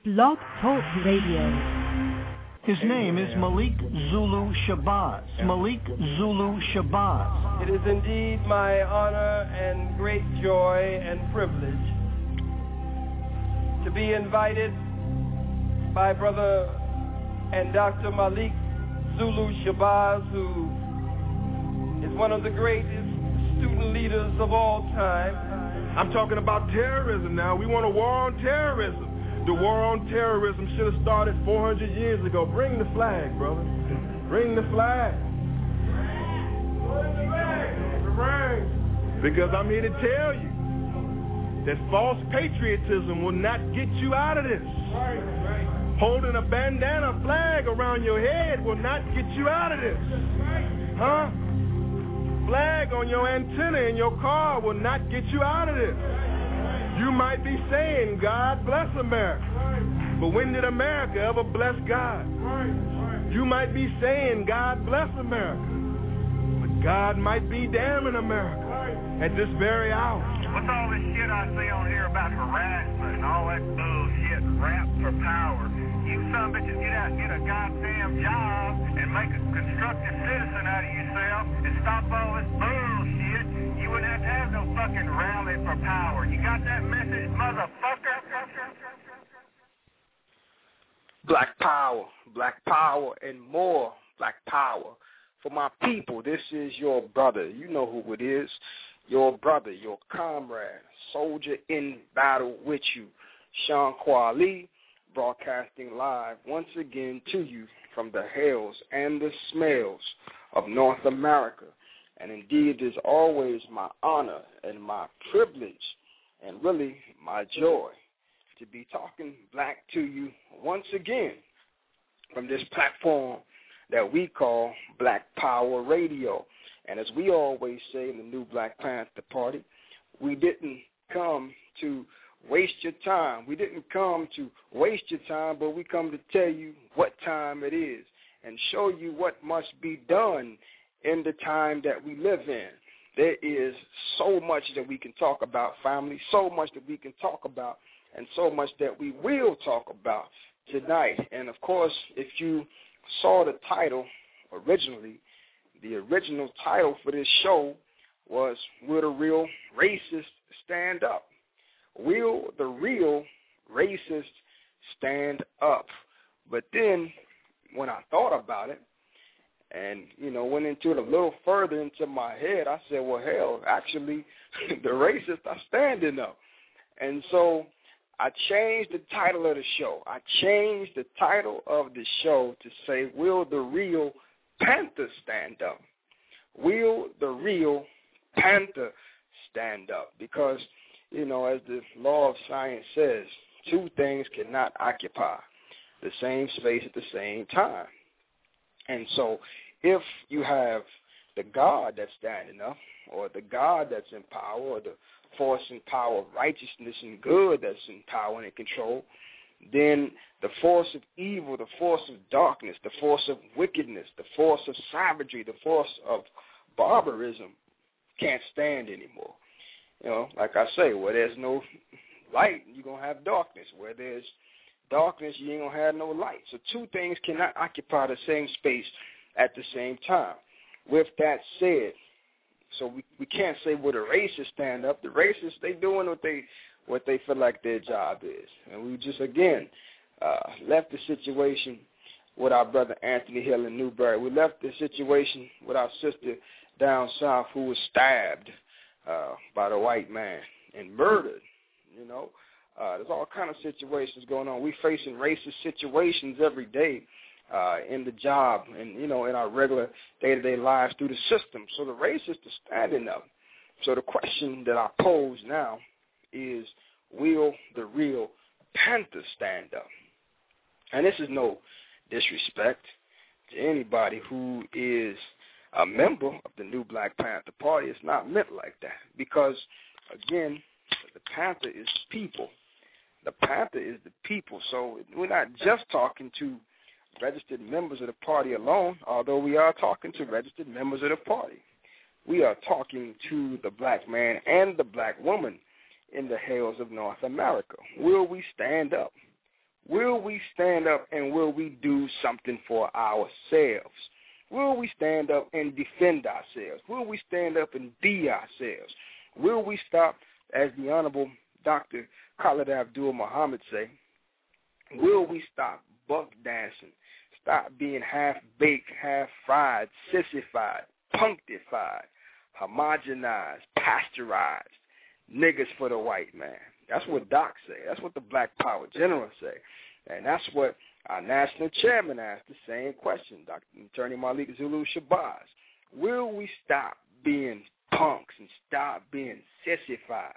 Blog Talk Radio. His name is Malik Zulu Shabazz. Malik Zulu Shabazz. It is indeed my honor and great joy and privilege to be invited by Brother and Dr. Malik Zulu Shabazz, who is one of the greatest student leaders of all time. I'm talking about terrorism now. We want a war on terrorism. The war on terrorism should have started 400 years ago. Bring the flag, brother. Bring the flag. Because I'm here to tell you that false patriotism will not get you out of this. Holding a bandana flag around your head will not get you out of this. Huh? Flag on your antenna in your car will not get you out of this. You might be saying, God bless America. But when did America ever bless God? You might be saying, God bless America. But God might be damning America at this very hour. What's all this shit I see on here about harassment and all that bullshit, rap for power? You some bitches get out and get a goddamn job and make a constructive citizen out of yourself and stop all this bullshit. You wouldn't have to have no fucking rally for power. You got that message, motherfucker? Black power, and more black power for my people. This is your brother. You know who it is. Your brother, your comrade, soldier in battle with you, Sean Kwali, broadcasting live once again to you from the hills and the smells of North America. And indeed, it is always my honor and my privilege and really my joy to be talking black to you once again from this platform that we call Black Power Radio. And as we always say in the new Black Panther Party, we didn't come to waste your time. We didn't come to waste your time, but we come to tell you what time it is and show you what must be done in the time that we live in. There is so much that we can talk about, family, so much that we can talk about, and so much that we will talk about tonight. And, of course, if you saw the title originally, the original title for this show was Will the Real Racist Stand Up? Will the real racist stand up? But then when I thought about it and, went into it a little further into my head, I said, well, hell, actually, the racists are standing up. And so I changed the title of the show. I changed the title of the show to say, Will the Real Panther Stand Up? Will the Real Panther stand up? Because, as the law of science says, two things cannot occupy the same space at the same time. And so if you have the God that's standing up, or the God that's in power, or the force and power of righteousness and good that's in power and in control, then the force of evil, the force of darkness, the force of wickedness, the force of savagery, the force of barbarism can't stand anymore. Like I say, where there's no light, you're going to have darkness. Where there's darkness, you ain't going to have no light. So two things cannot occupy the same space at the same time. With that said, so we can't say, well, the racists stand up. The racists, they doing what they feel like their job is. And we just, again, left the situation with our brother Anthony Hill in Newberry. We left the situation with our sister down south who was stabbed by the white man and murdered. There's all kind of situations going on. We're facing racist situations every day in the job and, in our regular day-to-day lives through the system. So the racists are standing up. So the question that I pose now is, will the real Panther stand up? And this is no disrespect to anybody who is a member of the new Black Panther Party. It's not meant like that because, again, the Panther is people. The Panther is the people. So we're not just talking to registered members of the party alone, although we are talking to registered members of the party. We are talking to the black man and the black woman in the hills of North America. Will we stand up? Will we stand up and will we do something for ourselves? Will we stand up and defend ourselves? Will we stand up and be ourselves? Will we stop, as the Honorable Dr. Khalid Abdul Muhammad say, will we stop buck dancing, stop being half-baked, half-fried, sissified, punctified, homogenized, pasteurized, niggas for the white man? That's what Doc say. That's what the Black Power General say. And that's what our national chairman asked the same question, Dr. Attorney Malik Zulu Shabazz. Will we stop being punks and stop being sissified?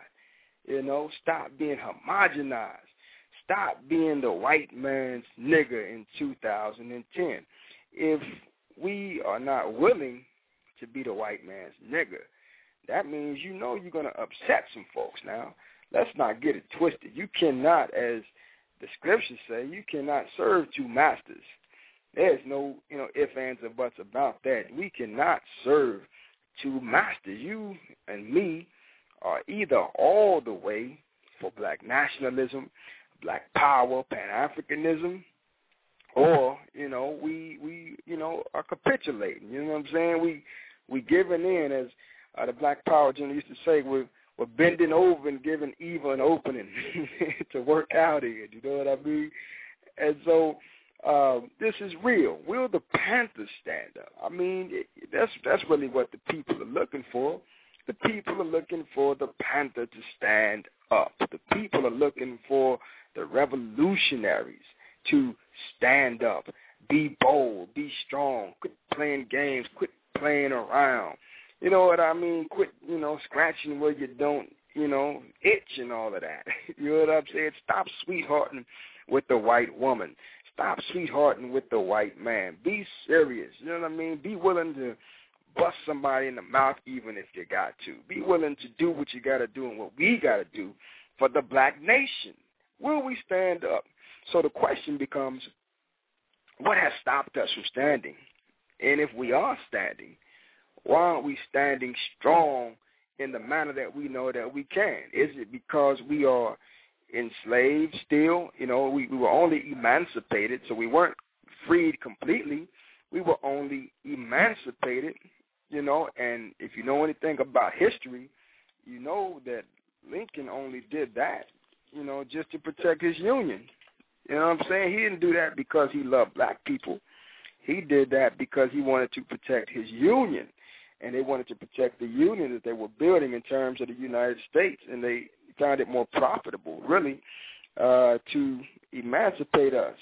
Stop being homogenized. Stop being the white man's nigger in 2010. If we are not willing to be the white man's nigger, that means you're going to upset some folks. Now, let's not get it twisted. You cannot, as the scriptures say, you cannot serve two masters. There's no, ifs, ands, or buts about that. We cannot serve two masters. You and me are either all the way for black nationalism, black power, Pan-Africanism, or, we are capitulating. You know what I'm saying? We giving in, as the Black Power General used to say, we're bending over and giving Eva an opening to work out here. You know what I mean? And so this is real. Will the Panthers stand up? I mean, that's really what the people are looking for. The people are looking for the Panther to stand up. The people are looking for the revolutionaries to stand up, be bold, be strong, quit playing games, quit playing around. You know what I mean? Quit, scratching where you don't, itch and all of that. You know what I'm saying? Stop sweethearting with the white woman. Stop sweethearting with the white man. Be serious. You know what I mean? Be willing to bust somebody in the mouth even if you got to. Be willing to do what you got to do and what we got to do for the black nation. Will we stand up? So the question becomes, what has stopped us from standing? And if we are standing, why aren't we standing strong in the manner that we know that we can? Is it because we are enslaved still? We were only emancipated, so we weren't freed completely. We were only emancipated, and if you know anything about history, you know that Lincoln only did that, just to protect his union. You know what I'm saying? He didn't do that because he loved black people. He did that because he wanted to protect his union, and they wanted to protect the union that they were building in terms of the United States, and they found it more profitable, really, to emancipate us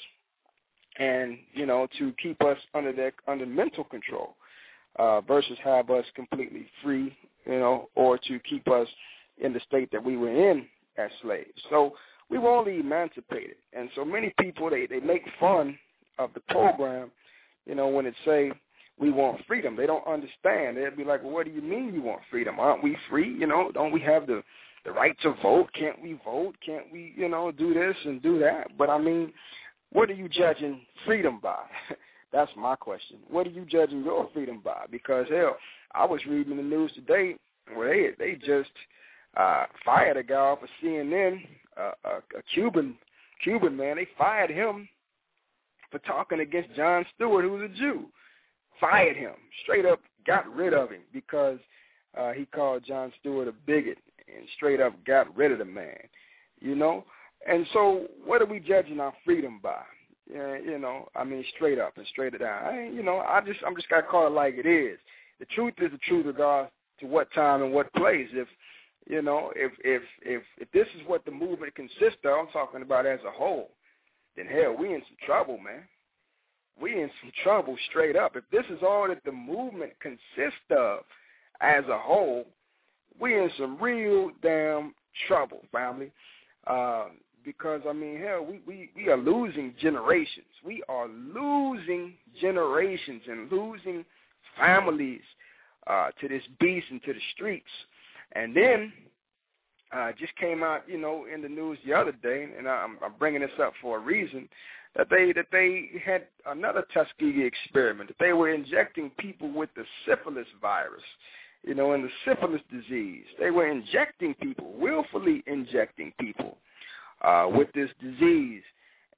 and, to keep us under mental control versus have us completely free, or to keep us in the state that we were in as slaves. So we were only emancipated. And so many people, they make fun of the program, when it say we want freedom. They don't understand. They'd be like, well, what do you mean you want freedom? Aren't we free? Don't we have the right to vote? Can't we vote? Can't we, do this and do that? But, I mean, what are you judging freedom by? That's my question. What are you judging your freedom by? Because, hell, I was reading the news today where they just fired a guy off of CNN, a Cuban man. They fired him for talking against Jon Stewart, who was a Jew. Fired him, straight up got rid of him because he called Jon Stewart a bigot and straight up got rid of the man, And so what are we judging our freedom by? I mean, straight up and straight down. I'm just got to call it like it is. The truth is the truth regardless to what time and what place. If this is what the movement consists of, I'm talking about as a whole, then hell, we in some trouble, man. We in some trouble straight up. If this is all that the movement consists of as a whole, we in some real damn trouble, family. Because, I mean, hell, we are losing generations. We are losing generations and losing families to this beast and to the streets. And then just came out, in the news the other day, and I'm bringing this up for a reason, that they had another Tuskegee experiment, that they were injecting people with the syphilis virus, and the syphilis disease. They were injecting people, willfully injecting people with this disease.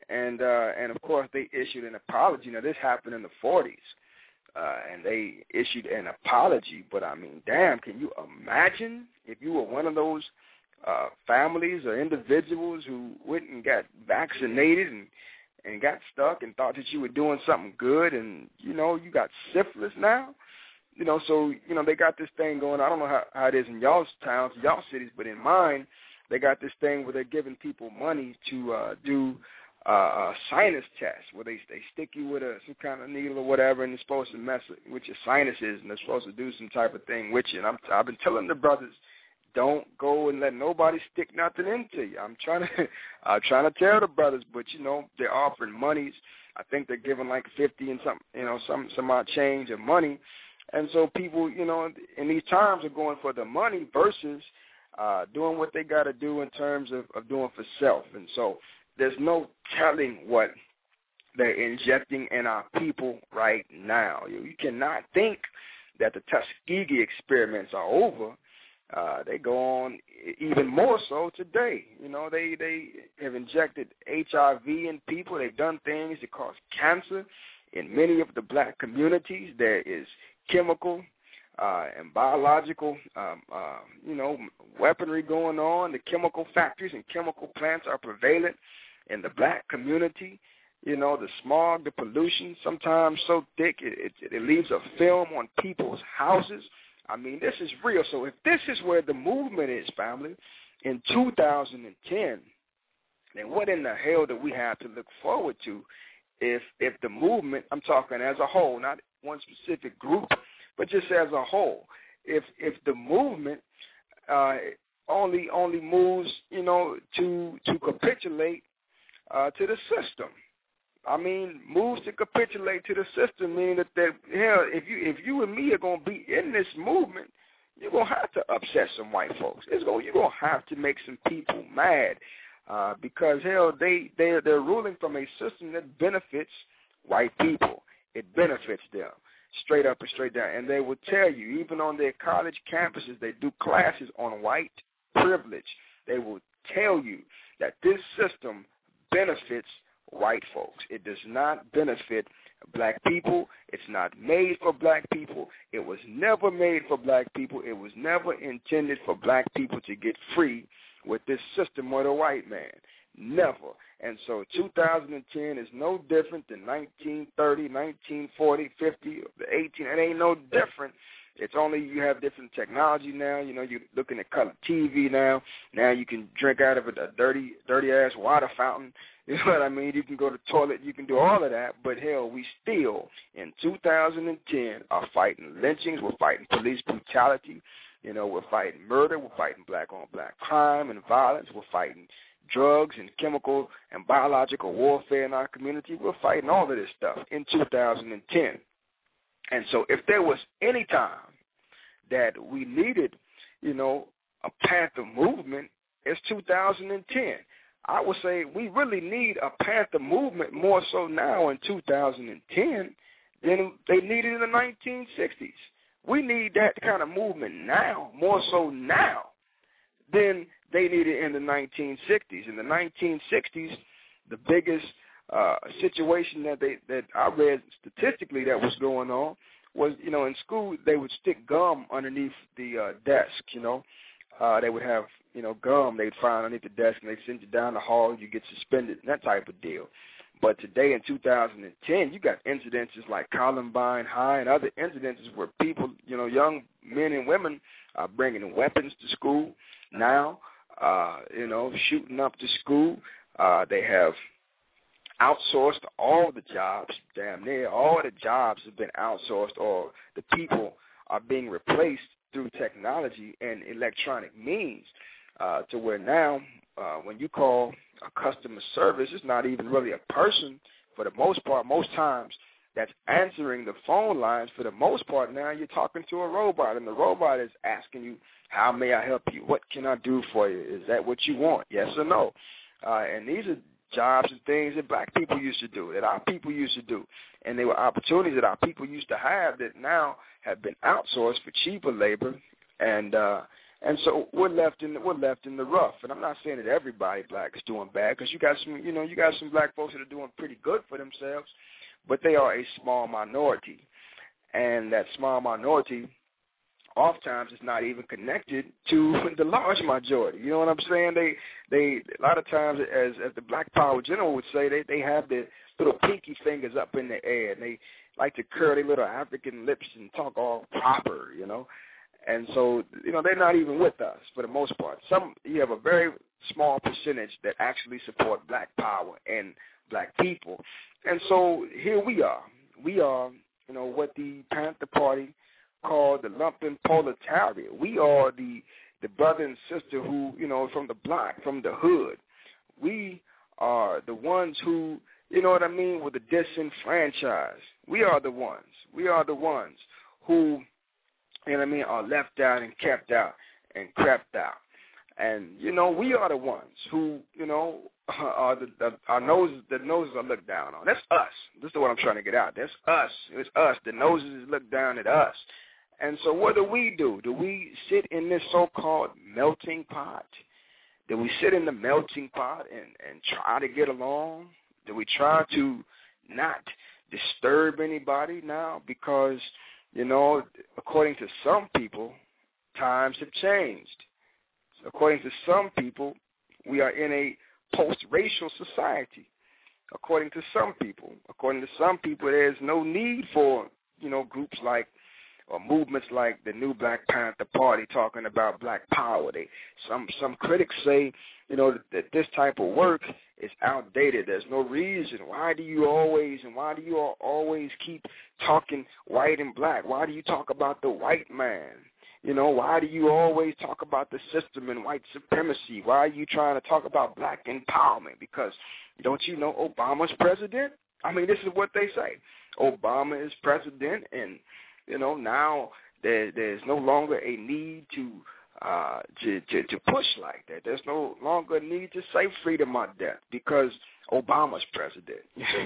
And of course, they issued an apology. Now, this happened in the 40s, and they issued an apology. But, I mean, damn, can you imagine if you were one of those families or individuals who went and got vaccinated and got stuck and thought that you were doing something good, and, you got syphilis now? So, they got this thing going. I don't know how it is in y'all's towns, y'all cities, but in mine, they got this thing where they're giving people money to do sinus tests, where they stick you with some kind of needle or whatever, and it's supposed to mess with your sinuses, and they're supposed to do some type of thing with you. And I've been telling the brothers, don't go and let nobody stick nothing into you. I'm trying to tell the brothers, but they're offering monies. I think they're giving like 50 and some odd change of money. And so people, in these times are going for the money versus doing what they got to do in terms of doing for self. And so there's no telling what they're injecting in our people right now. You cannot think that the Tuskegee experiments are over. They go on even more so today. They have injected HIV in people. They've done things that cause cancer in many of the black communities. There is chemical and biological, weaponry going on. The chemical factories and chemical plants are prevalent in the black community. The smog, the pollution, sometimes so thick it leaves a film on people's houses. I mean, this is real. So if this is where the movement is, family, in 2010, then what in the hell do we have to look forward to if the movement, I'm talking as a whole, not one specific group, but just as a whole, if the movement only moves, to capitulate to the system. I mean, moves to capitulate to the system, meaning that hell, if you and me are gonna be in this movement, you're gonna have to upset some white folks. You're gonna have to make some people mad because hell, they're ruling from a system that benefits white people. It benefits them. Straight up and straight down. And they will tell you, even on their college campuses, they do classes on white privilege. They will tell you that this system benefits white folks. It does not benefit black people. It's not made for black people. It was never made for black people. It was never intended for black people to get free with this system or the white man. Never. And so 2010 is no different than 1930, 1940, 50, 18. It ain't no different. It's only you have different technology now. You're looking at color TV now. Now you can drink out of a dirty-ass water fountain. You know what I mean? You can go to the toilet. You can do all of that. But, hell, we still, in 2010, are fighting lynchings. We're fighting police brutality. We're fighting murder. We're fighting black-on-black crime and violence. We're fighting drugs and chemical and biological warfare in our community. We're fighting all of this stuff in 2010. And so if there was any time that we needed, a Panther movement, it's 2010. I would say we really need a Panther movement more so now in 2010 than they needed in the 1960s. We need that kind of movement now, more so now, than they needed in the 1960s. In the 1960s, the biggest situation that I read statistically that was going on was, in school they would stick gum underneath the desk. They would have, gum they'd find underneath the desk, and they'd send you down the hall, you get suspended, and that type of deal. But today in 2010, you got incidences like Columbine High and other incidences where people, young men and women are bringing weapons to school now, shooting up the school. They have outsourced all the jobs, damn near all the jobs have been outsourced, or the people are being replaced through technology and electronic means, to where now when you call a customer service, it's not even really a person for the most part. Most times that's answering the phone lines. For the most part now you're talking to a robot, and the robot is asking you, how may I help you? What can I do for you? Is that what you want? Yes or no? And these are jobs and things that black people used to do, that our people used to do. And they were opportunities that our people used to have that now have been outsourced for cheaper labor. And And so we're left in the rough. And I'm not saying that everybody black is doing bad, because you got some black folks that are doing pretty good for themselves, but they are a small minority. And that small minority oftentimes is not even connected to the large majority. You know what I'm saying? They a lot of times, as the Black Power General would say, they have the little pinky fingers up in the air, and they like to curl their little African lips and talk all proper, you know. And so, they're not even with us for the most part. You have a very small percentage that actually support black power and black people. And so here we are. We are, what the Panther Party called the lumpen proletariat. We are the brother and sister who, from the block, from the hood. We are the ones who, were the disenfranchised. We are the ones. We are the ones who, are left out and kept out and crept out. And, we are the ones who, are our noses, the noses are looked down on. That's us. This is what I'm trying to get out. That's us. It's us. The noses look down at us. And so what do? Do we sit in this so-called melting pot? Do we sit in the melting pot and try to get along? Do we try to not disturb anybody now? Because, according to some people, times have changed. According to some people, we are in a post-racial society. According to some people, there's no need for, groups like or movements like the new Black Panther Party talking about black power. Some critics say, that this type of work is outdated. There's no reason. Why do you always keep talking white and black? Why do you talk about the white man? Why do you always talk about the system and white supremacy? Why are you trying to talk about black empowerment? Because don't you know Obama's president? I mean, this is what they say. Obama is president, and now there's no longer a need to push like that. There's no longer a need to say freedom or death because Obama's president.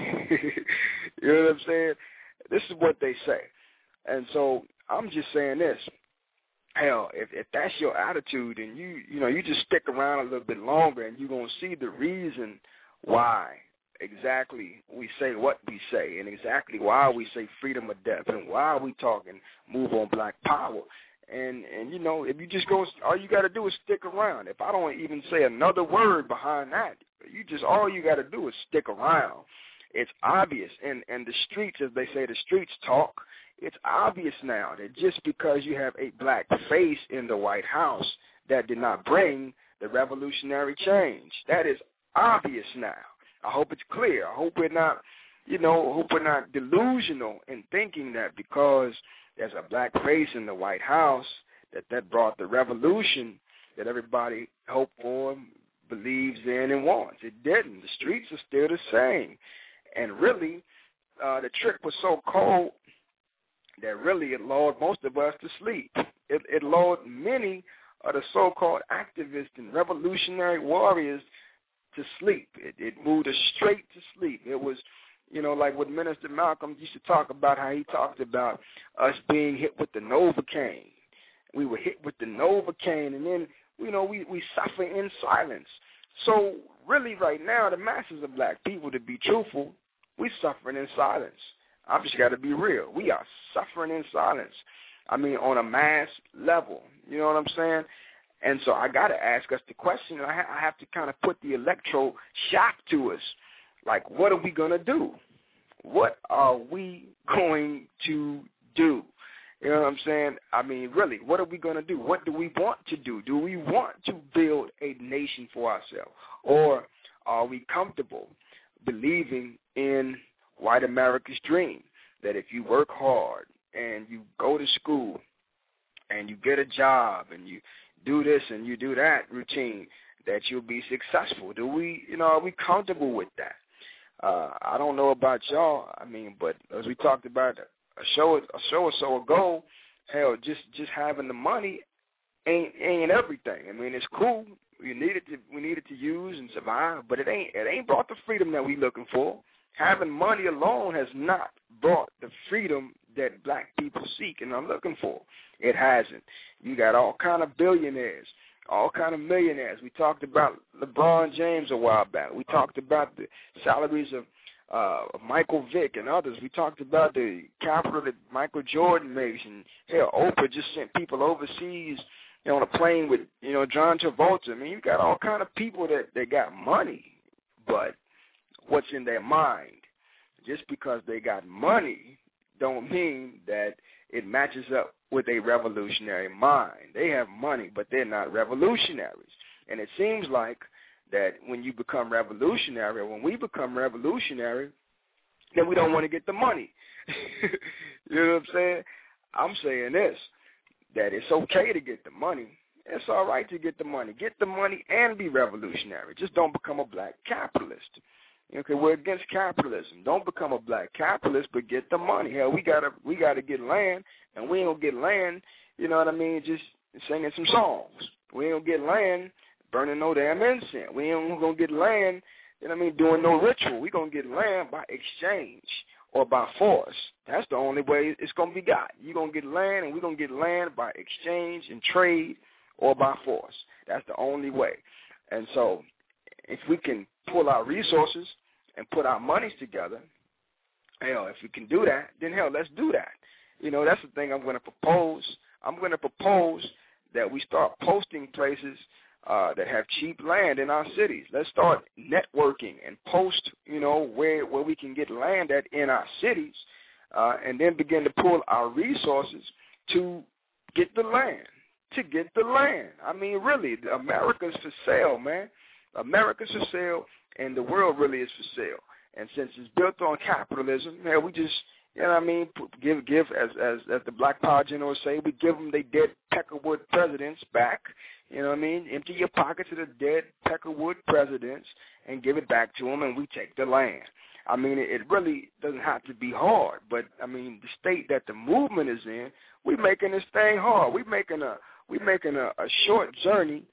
You know what I'm saying? This is what they say. And so I'm just saying this. Hell, if that's your attitude, and you just stick around a little bit longer, and you're going to see the reason why exactly we say what we say, and exactly why we say freedom or death, and why we talk and move on black power. And if you just go, all you got to do is stick around. If I don't even say another word behind that, all you got to do is stick around. It's obvious. And the streets, as they say, the streets talk. It's obvious now that just because you have a black face in the White House, that did not bring the revolutionary change. That is obvious now. I hope it's clear. I hope we're not, delusional in thinking that because there's a black face in the White House that brought the revolution that everybody hoped for, believes in, and wants. It didn't. The streets are still the same. And really, the trick was so cold that really it lulled most of us to sleep. It lulled many of the so-called activists and revolutionary warriors to sleep. It moved us straight to sleep. It was, like what Minister Malcolm used to talk about, how he talked about us being hit with the Novocaine. We were hit with the Novocaine, and then, we suffer in silence. So really right now, the masses of black people, to be truthful, we're suffering in silence. I've just got to be real. We are suffering in silence. I mean, on a mass level. You know what I'm saying? And so I got to ask us the question. I have to kind of put the electro shock to us. Like, what are we going to do? What are we going to do? You know what I'm saying? I mean, really, what are we going to do? What do we want to do? Do we want to build a nation for ourselves? Or are we comfortable believing in white America's dream, that if you work hard and you go to school and you get a job and you do this and you do that routine, that you'll be successful? Are we comfortable with that? I don't know about y'all. I mean, but as we talked about a show or so ago, hell, just having the money ain't everything. I mean, it's cool. We need it to use and survive, but it ain't brought the freedom that we looking for. Having money alone has not brought the freedom that black people seek and are looking for. It hasn't. You got all kind of billionaires, all kind of millionaires. We talked about LeBron James a while back. We talked about the salaries of Michael Vick and others. We talked about the capital that Michael Jordan makes, and hell, Oprah just sent people overseas, on a plane with, John Travolta. I mean, you got all kind of people that got money, but what's in their mind? Just because they got money don't mean that it matches up with a revolutionary mind. They have money, but they're not revolutionaries. And it seems like that when you become revolutionary, or when we become revolutionary, then we don't want to get the money. You know what I'm saying? I'm saying this, that it's okay to get the money. It's all right to get the money. Get the money and be revolutionary. Just don't become a black capitalist. Okay, we're against capitalism. Don't become a black capitalist, but get the money. Hell, we gotta get land, and we ain't gonna get land, just singing some songs. We ain't gonna get land burning no damn incense. We ain't gonna get land, doing no ritual. We gonna get land by exchange or by force. That's the only way it's gonna be got. You gonna get land, and we gonna get land by exchange and trade or by force. That's the only way. And so, if we can pull our resources and put our monies together, hell, if we can do that, then hell, let's do that. That's the thing I'm going to propose. I'm going to propose that we start posting places that have cheap land in our cities. Let's start networking and post, where we can get land at in our cities, and then begin to pull our resources to get the land. I mean, really, America's for sale, man. America's for sale, and the world really is for sale. And since it's built on capitalism, we just, give as the Black Power generals say, we give them their dead Peckerwood presidents back. Empty your pockets of the dead Peckerwood presidents and give it back to them, and we take the land. I mean, it really doesn't have to be hard, but the state that the movement is in, we're making this thing hard. We're making a short journey.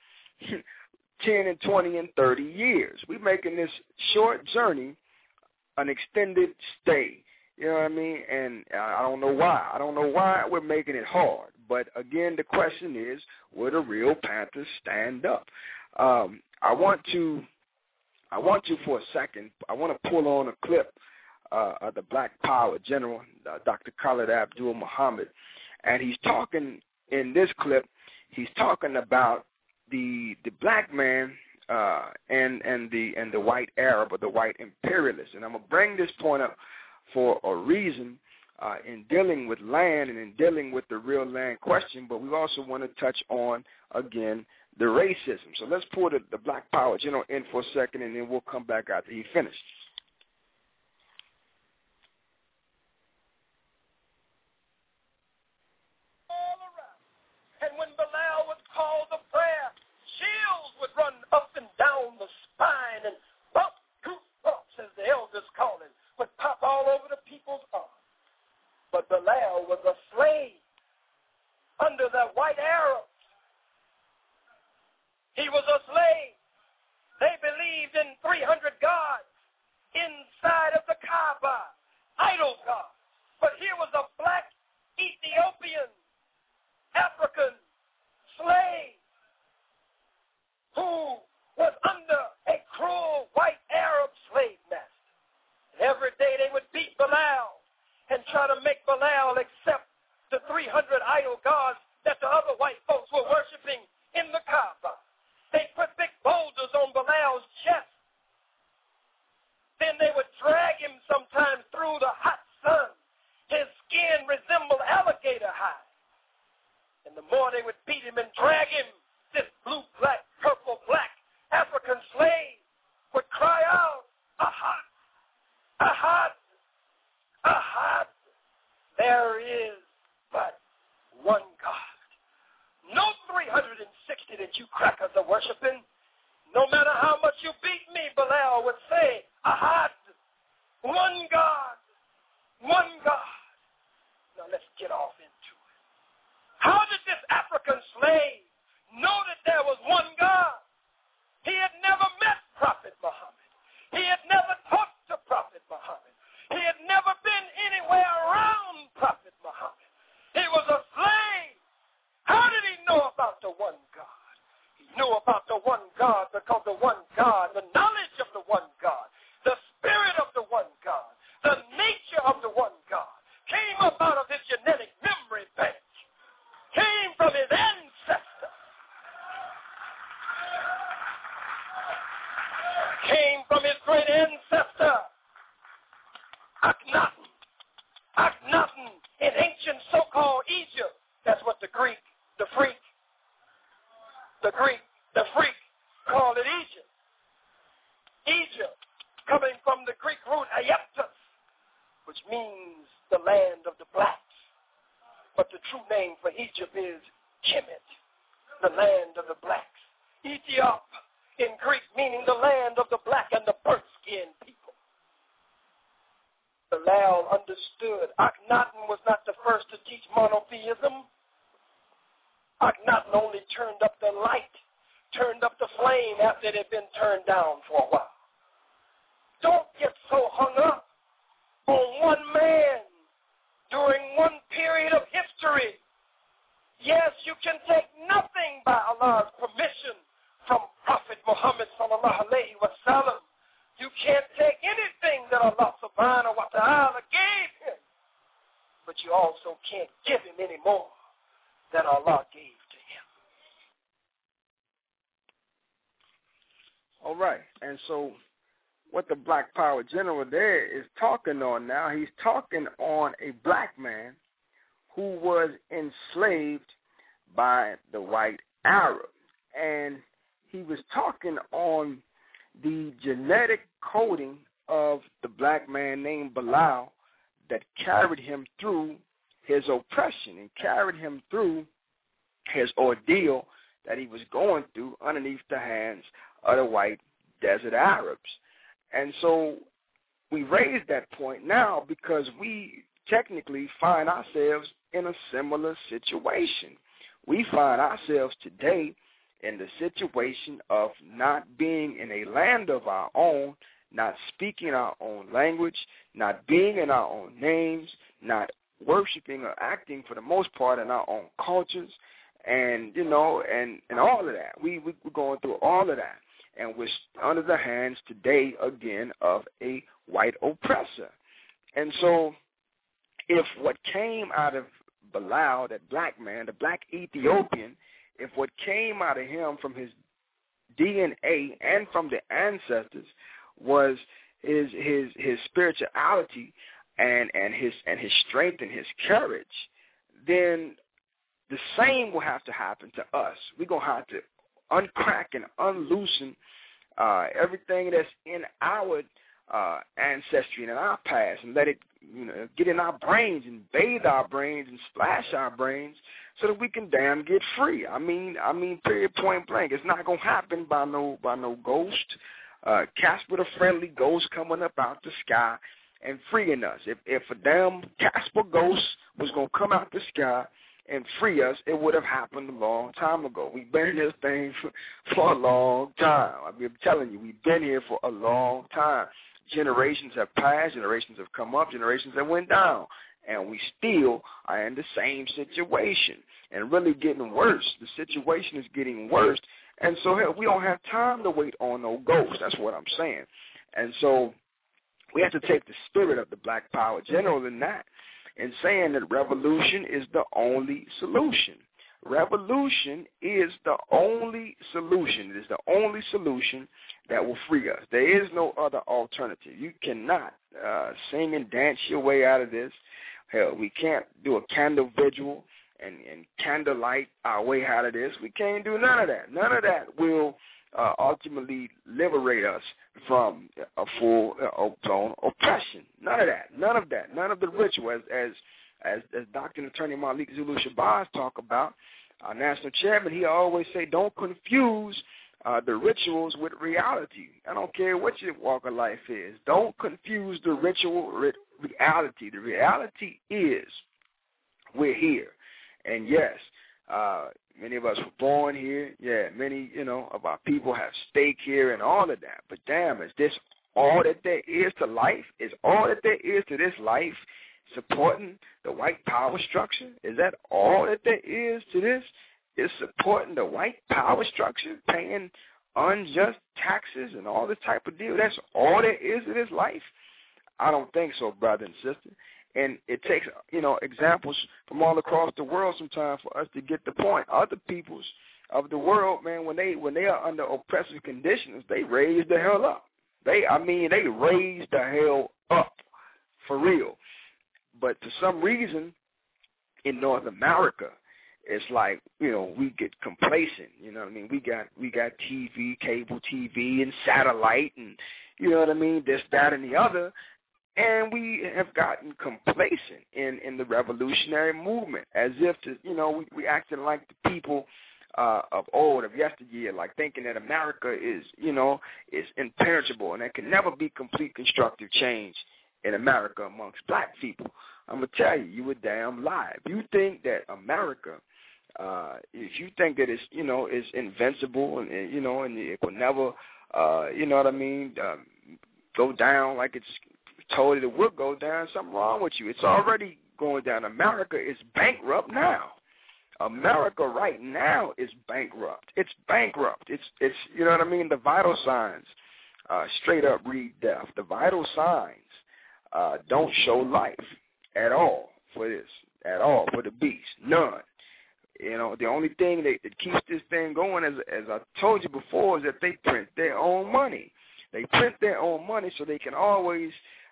10 and 20 and 30 years. We're making this short journey an extended stay. You know what I mean? And I don't know why. I don't know why we're making it hard. But, again, the question is, will the real Panthers stand up? I want to for a second, I want to pull on a clip of the Black Power General, Dr. Khalid Abdul Muhammad. And he's talking in this clip, he's talking about the black man and the white Arab or the white imperialist. And I'm going to bring this point up for a reason in dealing with land and in dealing with the real land question, but we also want to touch on, again, the racism. So let's pull the Black Power General in for a second, and then we'll come back after he finished. Would run up and down the spine, and goosebumps, as the elders call it, would pop all over the people's arms. But Bilal was a slave under the white Arabs. He was a slave. They believed in 300 gods inside of the Kaaba, idol gods. But here was a black Ethiopian, African slave who was under a cruel white Arab slave master. Every day they would beat Bilal and try to make Bilal accept the 300 idol gods that the other white folks were worshiping in the Kaaba. They put big boulders on Bilal's chest. Then they would drag him sometimes through the hot sun. His skin resembled alligator hide. In the morning they would beat him and drag him. This blue, black, purple, black African slave would cry out, "Ahad, Ahad, Ahad." There is but one God. No 360 that you crackers are worshiping. No matter how much you beat me, Bilal would say, "Ahad, one God, one God." Now let's get off into it. How did this African slave know that there was one God? He had never met Prophet Muhammad. He had never talked to Prophet Muhammad. He had never been anywhere around Prophet Akhenaten. Akhenaten in ancient so-called Egypt. That's what the freak called it Egypt. Egypt, coming from the Greek root Aegyptus, which means the land of the blacks. But the true name for Egypt is Kemet, the land of the blacks. Ethiop in Greek, meaning the land of the black and the burnt-skinned people. Bilal understood Akhenaten was not the first to teach monotheism. Akhenaten only turned up the light, turned up the flame after it had been turned down for a while. Don't get so hung up on one man during one period of history. Yes, you can take nothing by Allah's permission from Prophet Muhammad sallallahu alayhi wa sallam. You can't take anything that Allah subhanahu wa ta'ala gave him. But you also can't give him any more than Allah gave to him. All right. And so what the Black Power General there is talking on now, he's talking on a black man who was enslaved by the white Arab. And he was talking on the genetic coding of the black man named Bilal that carried him through his oppression and carried him through his ordeal that he was going through underneath the hands of the white desert Arabs. And so we raise that point now because we technically find ourselves in a similar situation. We find ourselves today in the situation of not being in a land of our own, not speaking our own language, not being in our own names, not worshiping or acting for the most part in our own cultures, and and all of that. We're going through all of that, and we're under the hands today again of a white oppressor. And so, if what came out of Bilal, that black man, the black Ethiopian, if what came out of him from his DNA and from the ancestors was his spirituality and his strength and his courage, then the same will have to happen to us. We're going to have to uncrack and unloosen everything that's in our ancestry and in our past and let it get in our brains and bathe our brains and splash our brains so that we can damn get free. I mean, period, point blank. It's not going to happen by no ghost. Casper the Friendly Ghost coming up out the sky and freeing us. If a damn Casper ghost was going to come out the sky and free us, it would have happened a long time ago. We've been in this thing for a long time. I'm telling you, we've been here for a long time. Generations have passed, generations have come up, generations have went down, and we still are in the same situation and really getting worse. The situation is getting worse, and so hell, we don't have time to wait on no ghosts. That's what I'm saying. And so we have to take the spirit of the Black Power General in that and saying that revolution is the only solution. Revolution is the only solution. It is the only solution that will free us. There is no other alternative. You cannot sing and dance your way out of this. Hell, we can't do a candle vigil and candlelight our way out of this. We can't do none of that. None of that will ultimately liberate us from a full-blown oppression. None of that. None of that. None of the ritual, as Dr. and Attorney Malik Zulu Shabazz talk about, our national chairman, he always say, don't confuse the rituals with reality. I don't care what your walk of life is. Don't confuse the ritual with reality. The reality is we're here. And yes, many of us were born here. Yeah, many, of our people have stake here and all of that. But damn, is this all that there is to life? Is all that there is to this life supporting the white power structure? Is that all that there is to this? Is supporting the white power structure, paying unjust taxes and all this type of deal? That's all there is to this life? I don't think so, brother and sister. And it takes, examples from all across the world sometimes for us to get the point. Other peoples of the world, man, when they are under oppressive conditions, they raise the hell up. They raise the hell up for real. But for some reason, in North America, it's like, you know, we get complacent. You know what I mean? We got TV, cable TV, and satellite, and you know what I mean, this, that, and the other. And we have gotten complacent in the revolutionary movement, as if to, you know, we acting like the people of old, of yesteryear, like thinking that America is, you know, is impenetrable and there can never be complete constructive change in America amongst black people. I'm going to tell you, you a damn lie. If you think that America, if you think that it's, you know, is invincible and, you know, and it will never, you know what I mean, go down like it's told it will go down, something wrong with you. It's already going down. America is bankrupt now. America right now is bankrupt. It's bankrupt. It's you know what I mean? The vital signs straight up read death. The vital signs don't show life at all for this, at all for the beast. None. You know, the only thing that keeps this thing going, as I told you before, is that they print their own money. They print their own money so they can always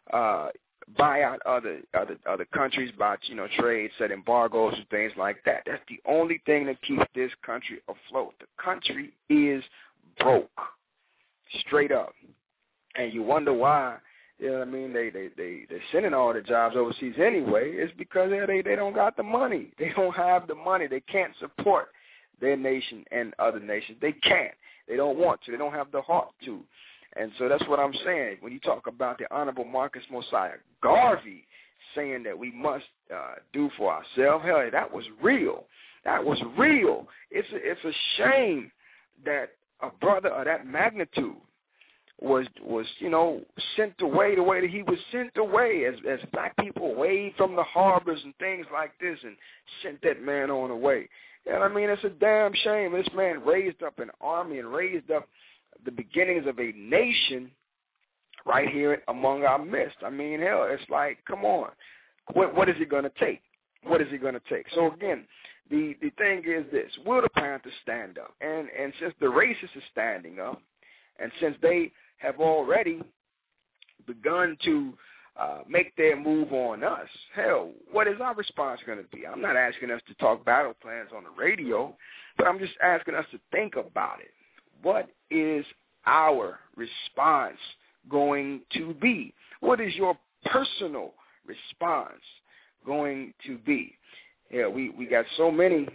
buy out other countries by, you know, trade, set embargoes and things like that. That's the only thing that keeps this country afloat. The country is broke, straight up. And you wonder why, you know what I mean, they're sending all the jobs overseas anyway. It's because they don't got the money. They don't have the money. They can't support their nation and other nations. They can't. They don't want to. They don't have the heart to. And so that's what I'm saying. When you talk about the Honorable Marcus Mosiah Garvey saying that we must do for ourselves, hell, that was real. That was real. It's a shame that a brother of that magnitude was you know, sent away the way that he was sent away, as black people waved from the harbors and things like this and sent that man on away. And I mean, it's a damn shame. This man raised up an army and raised up the beginnings of a nation right here among our midst. I mean, hell, it's like, come on. What is it going to take? What is it going to take? So, again, the thing is this. Will the Panthers stand up? And since the racists are standing up, and since they have already begun to make their move on us, hell, what is our response going to be? I'm not asking us to talk battle plans on the radio, but I'm just asking us to think about it. What is our response going to be? What is your personal response going to be? Yeah, we got so many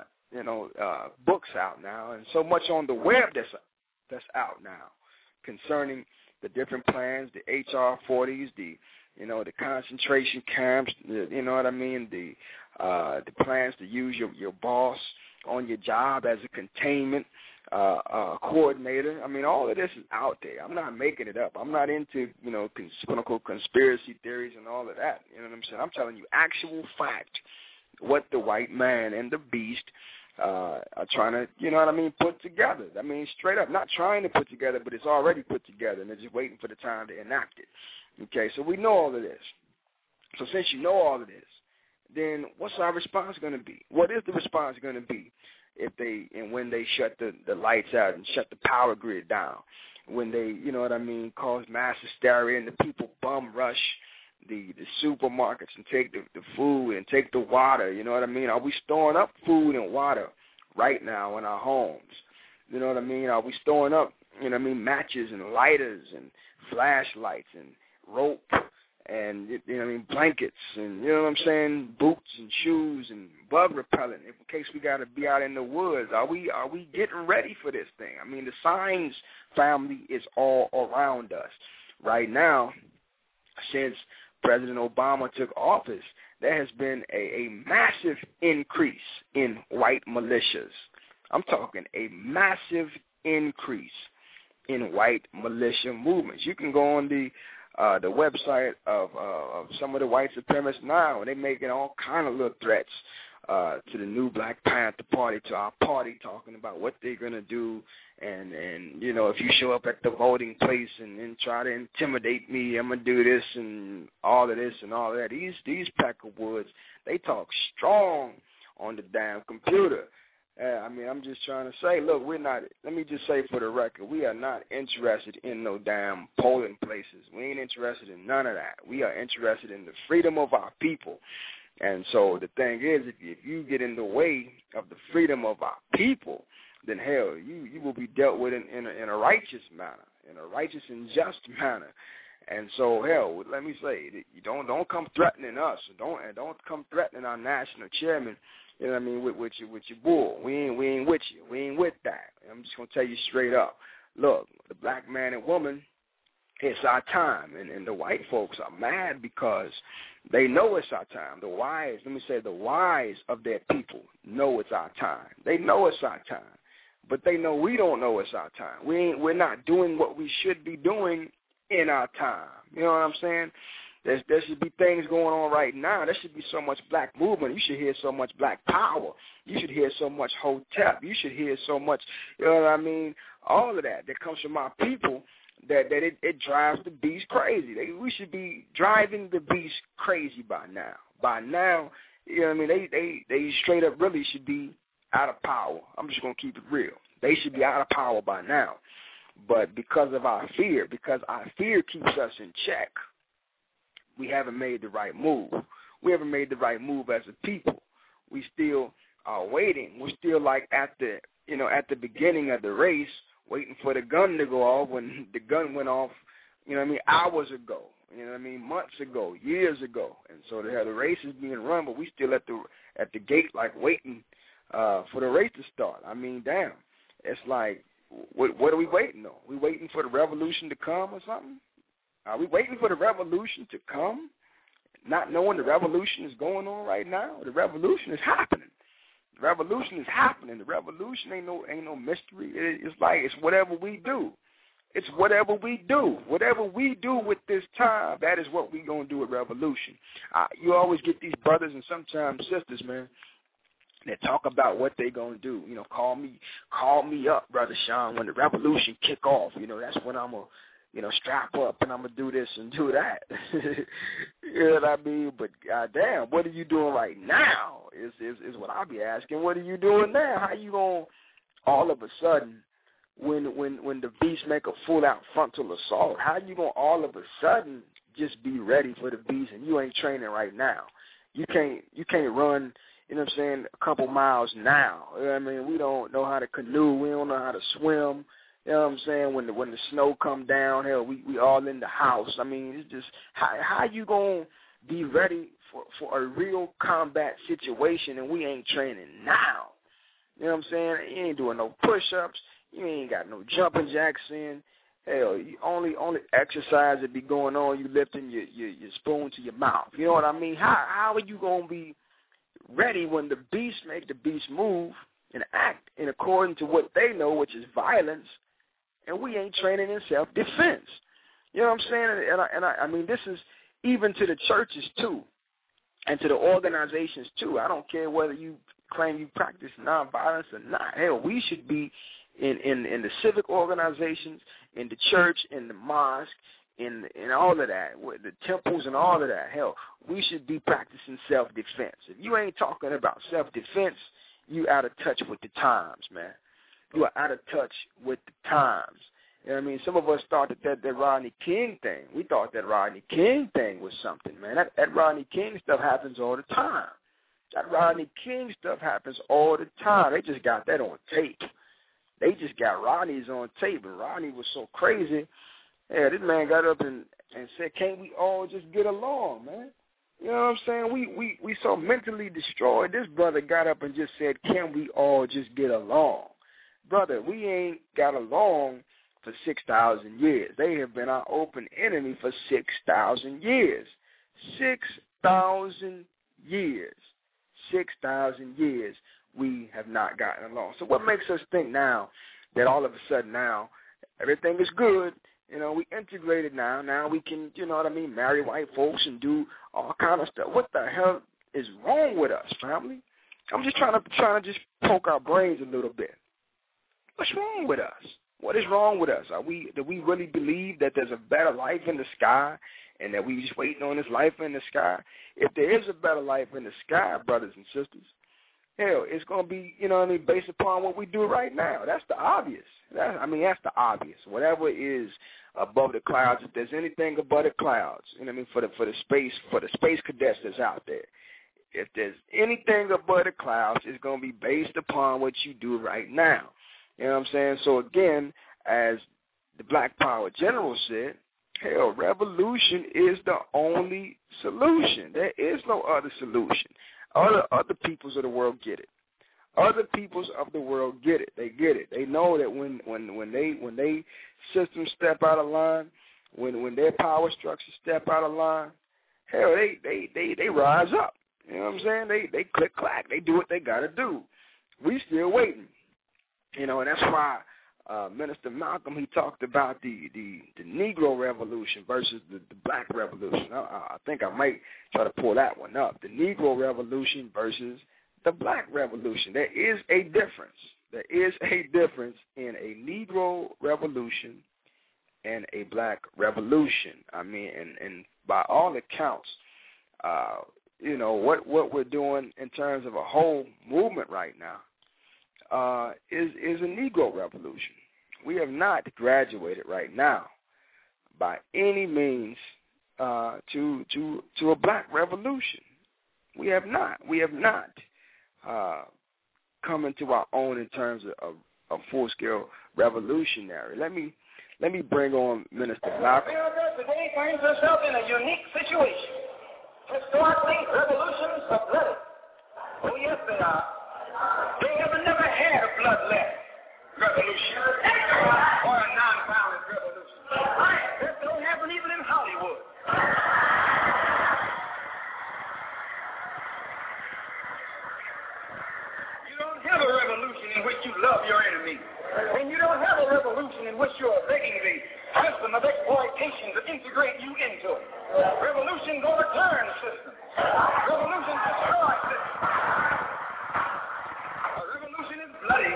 books out now, and so much on the web that's out now concerning the different plans, the HR 40s, the concentration camps, you know what I mean, the plans to use your boss on your job as a containment coordinator. I mean, all of this is out there. I'm not making it up. I'm not into, quote-unquote conspiracy theories and all of that. You know what I'm saying? I'm telling you actual fact, what the white man and the beast are trying to, put together. I mean, straight up, not trying to put together, but it's already put together, and they're just waiting for the time to enact it. Okay, so we know all of this. So since you know all of this, then what's our response going to be? What is the response going to be when they shut the lights out and shut the power grid down? When they, cause mass hysteria and the people bum rush the supermarkets and take the food and take the water, you know what I mean? Are we storing up food and water right now in our homes? You know what I mean? Are we storing up, matches and lighters and flashlights and rope and, blankets and, boots and shoes and bug repellent in case we got to be out in the woods? Are we getting ready for this thing? I mean, the signs family is all around us. Right now, since President Obama took office, there has been a massive increase in white militias. I'm talking a massive increase in white militia movements. You can go on the website of some of the white supremacists now, and they're making all kind of little threats to the new Black Panther Party, to our party, talking about what they're going to do. And if you show up at the voting place and try to intimidate me, I'm going to do this and all of this and all of that. These Peckerwoods, they talk strong on the damn computer. I'm just trying to say, look, let me just say for the record, we are not interested in no damn polling places. We ain't interested in none of that. We are interested in the freedom of our people. And so the thing is, if you get in the way of the freedom of our people, then hell, you will be dealt with in a righteous manner, in a righteous and just manner. And so, hell, let me say, you don't come threatening us, don't come threatening our national chairman. You know what I mean? With your bull, we ain't with you. We ain't with that. I'm just gonna tell you straight up. Look, the black man and woman, it's our time, and the white folks are mad because they know it's our time. The wise of their people know it's our time. They know it's our time, but they know we don't know it's our time. We're not doing what we should be doing in our time. You know what I'm saying? There should be things going on right now. There should be so much black movement. You should hear so much black power. You should hear so much hotep. You should hear so much, you know what I mean, all of that comes from our people that it drives the beast crazy. We should be driving the beast crazy by now. By now, you know what I mean, they straight up really should be out of power. I'm just going to keep it real. They should be out of power by now. But because our fear keeps us in check, we haven't made the right move. We haven't made the right move as a people. We still are waiting. We're still like at the beginning of the race, waiting for the gun to go off when the gun went off, you know what I mean, hours ago, you know what I mean, months ago, years ago. And so the race is being run, but we still at the gate like waiting for the race to start. I mean, damn. It's like, what are we waiting on? We waiting for the revolution to come or something? Are we waiting for the revolution to come, not knowing the revolution is going on right now? The revolution is happening. The revolution is happening. The revolution ain't no mystery. It's like it's whatever we do. It's whatever we do. Whatever we do with this time, that is what we gonna do with revolution. You always get these brothers and sometimes sisters, man, that talk about what they gonna do. You know, call me up, Brother Sean, when the revolution kick off. You know, that's when I'm gonna, strap up and I'm going to do this and do that. You know what I mean? But goddamn, what are you doing right now is what I'll be asking. What are you doing now? How you going to all of a sudden, when the beast make a full-out frontal assault, how you going to all of a sudden just be ready for the beast and you ain't training right now? You can't run, you know what I'm saying, a couple miles now. You know what I mean? We don't know how to canoe. We don't know how to swim. You know what I'm saying? When the snow come down, hell, we all in the house. I mean, it's just how you gonna be ready for a real combat situation and we ain't training now? You know what I'm saying? You ain't doing no push-ups. You ain't got no jumping jacks in. Hell, you only exercise that be going on, you lifting your spoon to your mouth. You know what I mean? How are you gonna be ready when the beast make the beast move and act in according to what they know, which is violence? And we ain't training in self-defense. You know what I'm saying? And I mean, this is even to the churches, too, and to the organizations, too. I don't care whether you claim you practice nonviolence or not. Hell, we should be in the civic organizations, in the church, in the mosque, in all of that, the temples and all of that. Hell, we should be practicing self-defense. If you ain't talking about self-defense, you out of touch with the times, man. You are out of touch with the times. You know what I mean? Some of us thought that Rodney King thing, we thought that Rodney King thing was something, man. That Rodney King stuff happens all the time. That Rodney King stuff happens all the time. They just got that on tape. They just got Rodney's on tape, and Rodney was so crazy. Yeah, this man got up and said, can't we all just get along, man? You know what I'm saying? We so mentally destroyed. This brother got up and just said, can we all just get along? Brother, we ain't got along for 6,000 years. They have been our open enemy for 6,000 years. 6,000 years. 6,000 years we have not gotten along. So what makes us think now that all of a sudden now everything is good? You know, we integrated now. Now we can, you know what I mean, marry white folks and do all kind of stuff. What the hell is wrong with us, family? I'm just trying to just poke our brains a little bit. What's wrong with us? What is wrong with us? Do we really believe that there's a better life in the sky and that we just waiting on this life in the sky? If there is a better life in the sky, brothers and sisters, hell, it's going to be, based upon what we do right now. That's the obvious. That's the obvious. Whatever is above the clouds, if there's anything above the clouds, for the space cadets that's out there, if there's anything above the clouds, it's going to be based upon what you do right now. You know what I'm saying? So again, as the Black Power General said, hell, revolution is the only solution. There is no other solution. Other peoples of the world get it. Other peoples of the world get it. They get it. They know that when they systems step out of line, when their power structures step out of line, hell, they rise up. You know what I'm saying? They click clack. They do what they got to do. We still waiting. And that's why Minister Malcolm, he talked about the Negro Revolution versus the Black Revolution. I think I might try to pull that one up. The Negro Revolution versus the Black Revolution. There is a difference. There is a difference in a Negro Revolution and a Black Revolution. And by all accounts, what we're doing in terms of a whole movement right now is a Negro Revolution. We have not graduated right now by any means to a Black Revolution. We have not. We have not come into our own in terms of a full-scale revolutionary. Let me bring on Minister Malcolm. America today finds herself in a unique situation. Historically, revolutions are bloody. Oh, yes, they are. They have never had a bloodless revolution or a non-violent revolution. That don't happen even in Hollywood. You don't have a revolution in which you love your enemy. And you don't have a revolution in which you are begging the system of exploitation to integrate you into it. Revolutions overturn systems. Revolutions destroy systems. A revolution is bloody.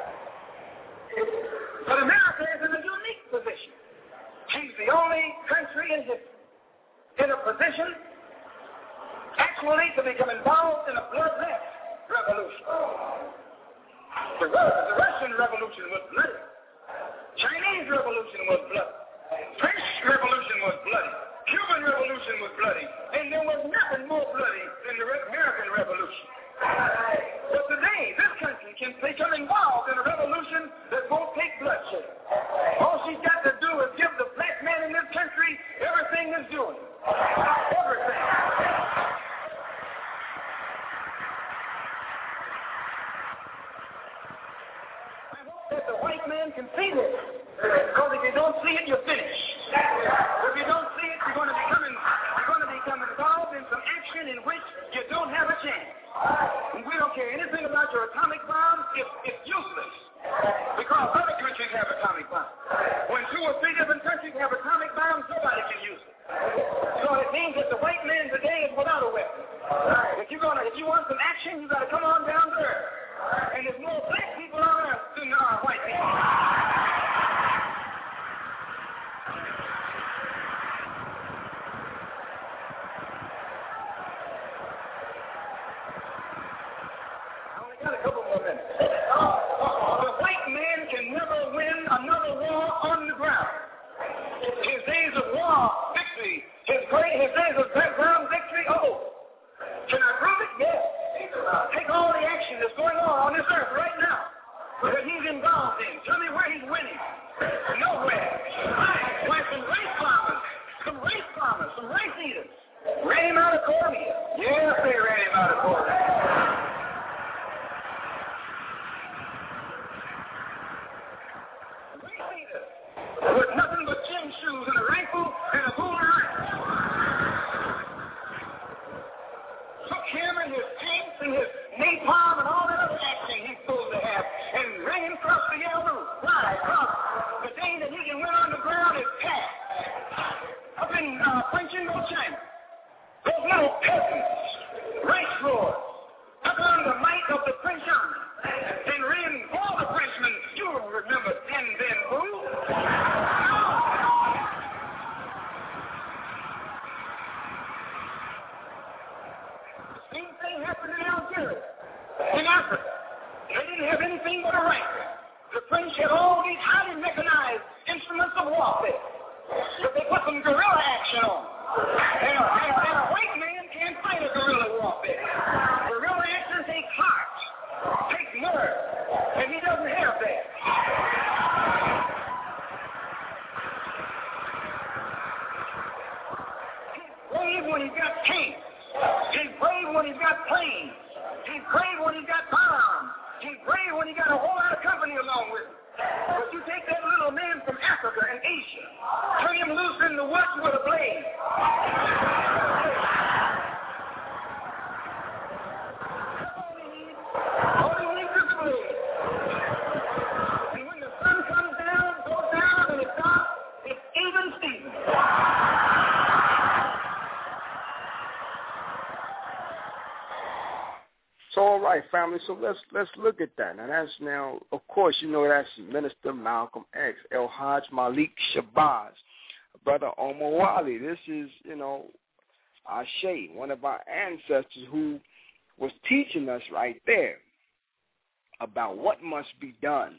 But America is in a unique position. She's the only country in history in a position actually to become involved in a bloodless revolution. The Russian Revolution was bloody. Chinese Revolution was bloody. French Revolution was bloody. Cuban Revolution was bloody. And there was nothing more bloody than the American Revolution. But today, this country can become involved in a revolution that won't take bloodshed. All she's got to do is give the black man in this country everything he's doing. Everything. I hope that the white man can see this. Because if you don't see it, you're finished. If you don't see it, you're going to become involved in some action in which you don't have a chance. And we don't care anything about your atomic bomb. It's useless. Because other countries have atomic bombs. When 2 or 3 different countries have atomic bombs, nobody can use it. So it means that the white man today is without a weapon. If you want some action, you got to come on down to earth. And there's more black people on earth than there are white people. Got a couple more minutes. The white man can never win another war on the ground. His days of war victory, his days of ground victory, can I prove it? Yes. Take all the action that's going on this earth right now that he's involved in. Tell me where he's winning. Nowhere. Why, some race farmers, some race eaters. Ran him out of Columbia. Yes, they ran him out of Columbia. With nothing but gym shoes and a rifle and a boom rifle. Took him and his tanks and his napalm and all that other action he's supposed to have and ran him across the Yellow. Why? Because the day that he can win on the ground is past. Up in French Indochina, those little peasants, race lords, took on the might of the French army and ran all the Frenchmen. You remember Dien Bien Phu? Same thing happened in Algeria. in Africa. They didn't have anything but a rifle. The French had all these highly mechanized instruments of warfare, but they put some guerrilla action on. And a white man can't fight a guerrilla warfare. Guerrilla action takes heart, takes nerve, and he doesn't have that. He's brave when he's got tanks. He's brave when he's got planes. He's brave when he's got firearms. He's brave when he got a whole lot of company along with him. But you take that little man from Africa and Asia, turn him loose in the woods with a blade. All he needs is a blade. And when the sun comes down, goes down, and it's dark, it's even Steven. So, all right, family. So let's look at that. Now, that's now, of course, you know that's Minister Malcolm X, El Hajj Malik Shabazz, Brother Omar Wali. This is, you know, Ashe, one of our ancestors who was teaching us right there about what must be done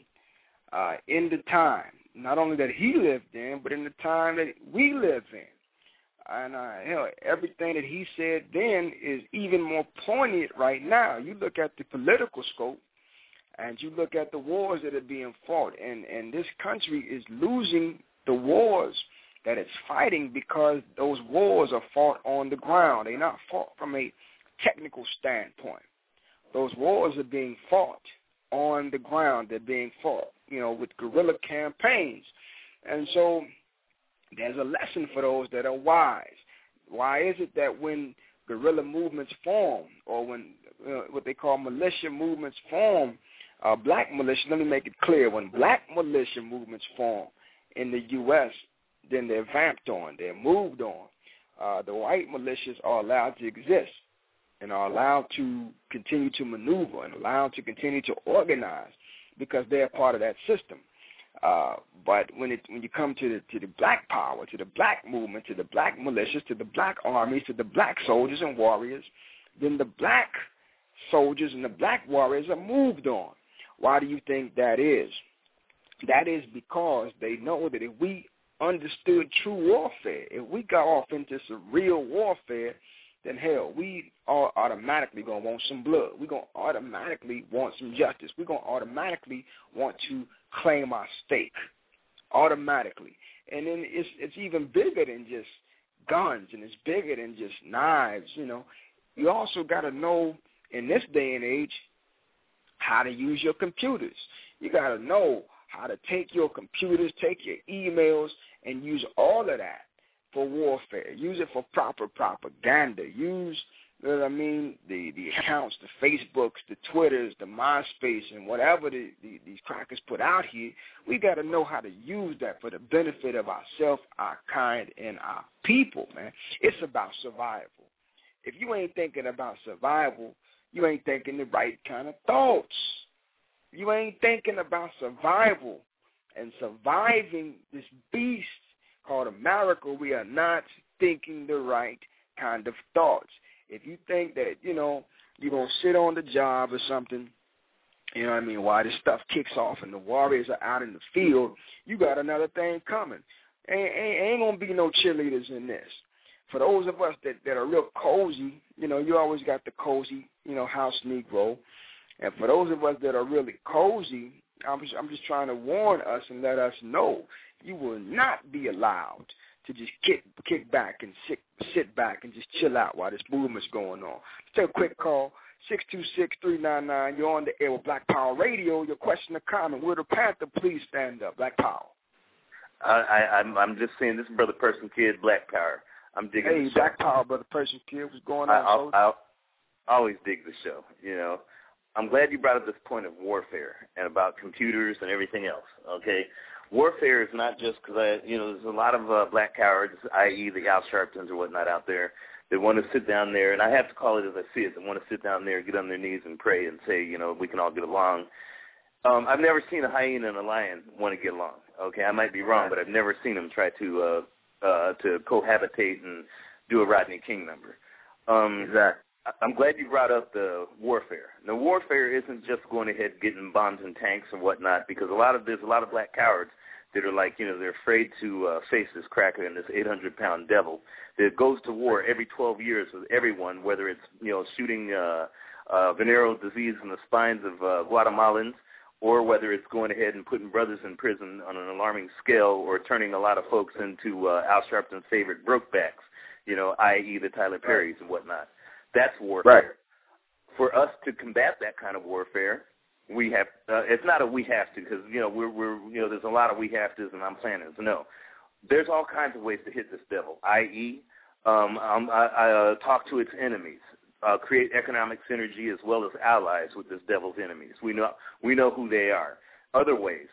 in the time, not only that he lived in, but in the time that we live in. And hell, everything that he said then is even more poignant right now. You look at the political scope, and you look at the wars that are being fought, and this country is losing the wars that it's fighting because those wars are fought on the ground. They're not fought from a technical standpoint. Those wars are being fought on the ground. They're being fought, you know, with guerrilla campaigns. And so there's a lesson for those that are wise. Why is it that when guerrilla movements form, or when what they call militia movements form, black militia, let me make it clear, when black militia movements form in the U.S., then they're vamped on, they're moved on. The white militias are allowed to exist and are allowed to continue to maneuver and allowed to continue to organize because they're part of that system. But when you come to the black power, to the black movement, to the black militias, to the black armies, to the black soldiers and warriors, then the black soldiers and the black warriors are moved on. Why do you think that is? That is because they know that if we understood true warfare, if we got off into some real warfare, then hell, we are automatically going to want some blood. We're going to automatically want some justice. We're going to automatically want to claim our stake, automatically. And then it's even bigger than just guns, and it's bigger than just knives, you know. You also got to know, in this day and age, how to use your computers. You got to know how to take your computers, take your emails, and use all of that for warfare. Use it for proper propaganda. Use, you know what I mean, the accounts, the Facebooks, the Twitters, the MySpace, and whatever these crackers put out here. We got to know how to use that for the benefit of ourselves, our kind, and our people, man. It's about survival. If you ain't thinking about survival, you ain't thinking the right kind of thoughts. You ain't thinking about survival and surviving this beast called America. We are not thinking the right kind of thoughts. If you think that, you know, you're going to sit on the job or something, you know what I mean, while this stuff kicks off and the warriors are out in the field, you got another thing coming. Ain't going to be no cheerleaders in this. For those of us that are real cozy, you know, you always got the cozy, you know, house Negro. And for those of us that are really cozy, I'm just trying to warn us and let us know you will not be allowed to just kick back and sit back and just chill out while this movement's going on. Let's take a quick call, 626-399. You're on the air with Black Power Radio. Your question or comment. Will the Panther please stand up? Black Power. I'm just saying, this is Brother Person Kid, Black Power. I'm digging the show. Hey, Black Power, Brother Person Kid. What's going on? I always dig the show, you know. I'm glad you brought up this point of warfare and about computers and everything else, okay? Warfare is not just because, there's a lot of black cowards, i.e. the Al Sharptons or whatnot out there, that want to sit down there, and I have to call it as I see it, that want to sit down there, get on their knees and pray and say, you know, we can all get along. I've never seen a hyena and a lion want to get along, okay? I might be wrong, but I've never seen them try to cohabitate and do a Rodney King number. Exactly. I'm glad you brought up the warfare. Now, warfare isn't just going ahead getting bombs and tanks and whatnot, because there's a lot of black cowards that are like, they're afraid to face this cracker and this 800-pound devil that goes to war every 12 years with everyone, whether it's, shooting venereal disease in the spines of Guatemalans, or whether it's going ahead and putting brothers in prison on an alarming scale, or turning a lot of folks into Al Sharpton's favorite brokebacks, i.e. the Tyler Perrys and whatnot. That's warfare. Right. For us to combat that kind of warfare, we have. It's not a we have to, because we're there's a lot of we have tos and I'm planning to. No, there's all kinds of ways to hit this devil. I.e., I talk to its enemies, create economic synergy as well as allies with this devil's enemies. We know who they are. Other ways.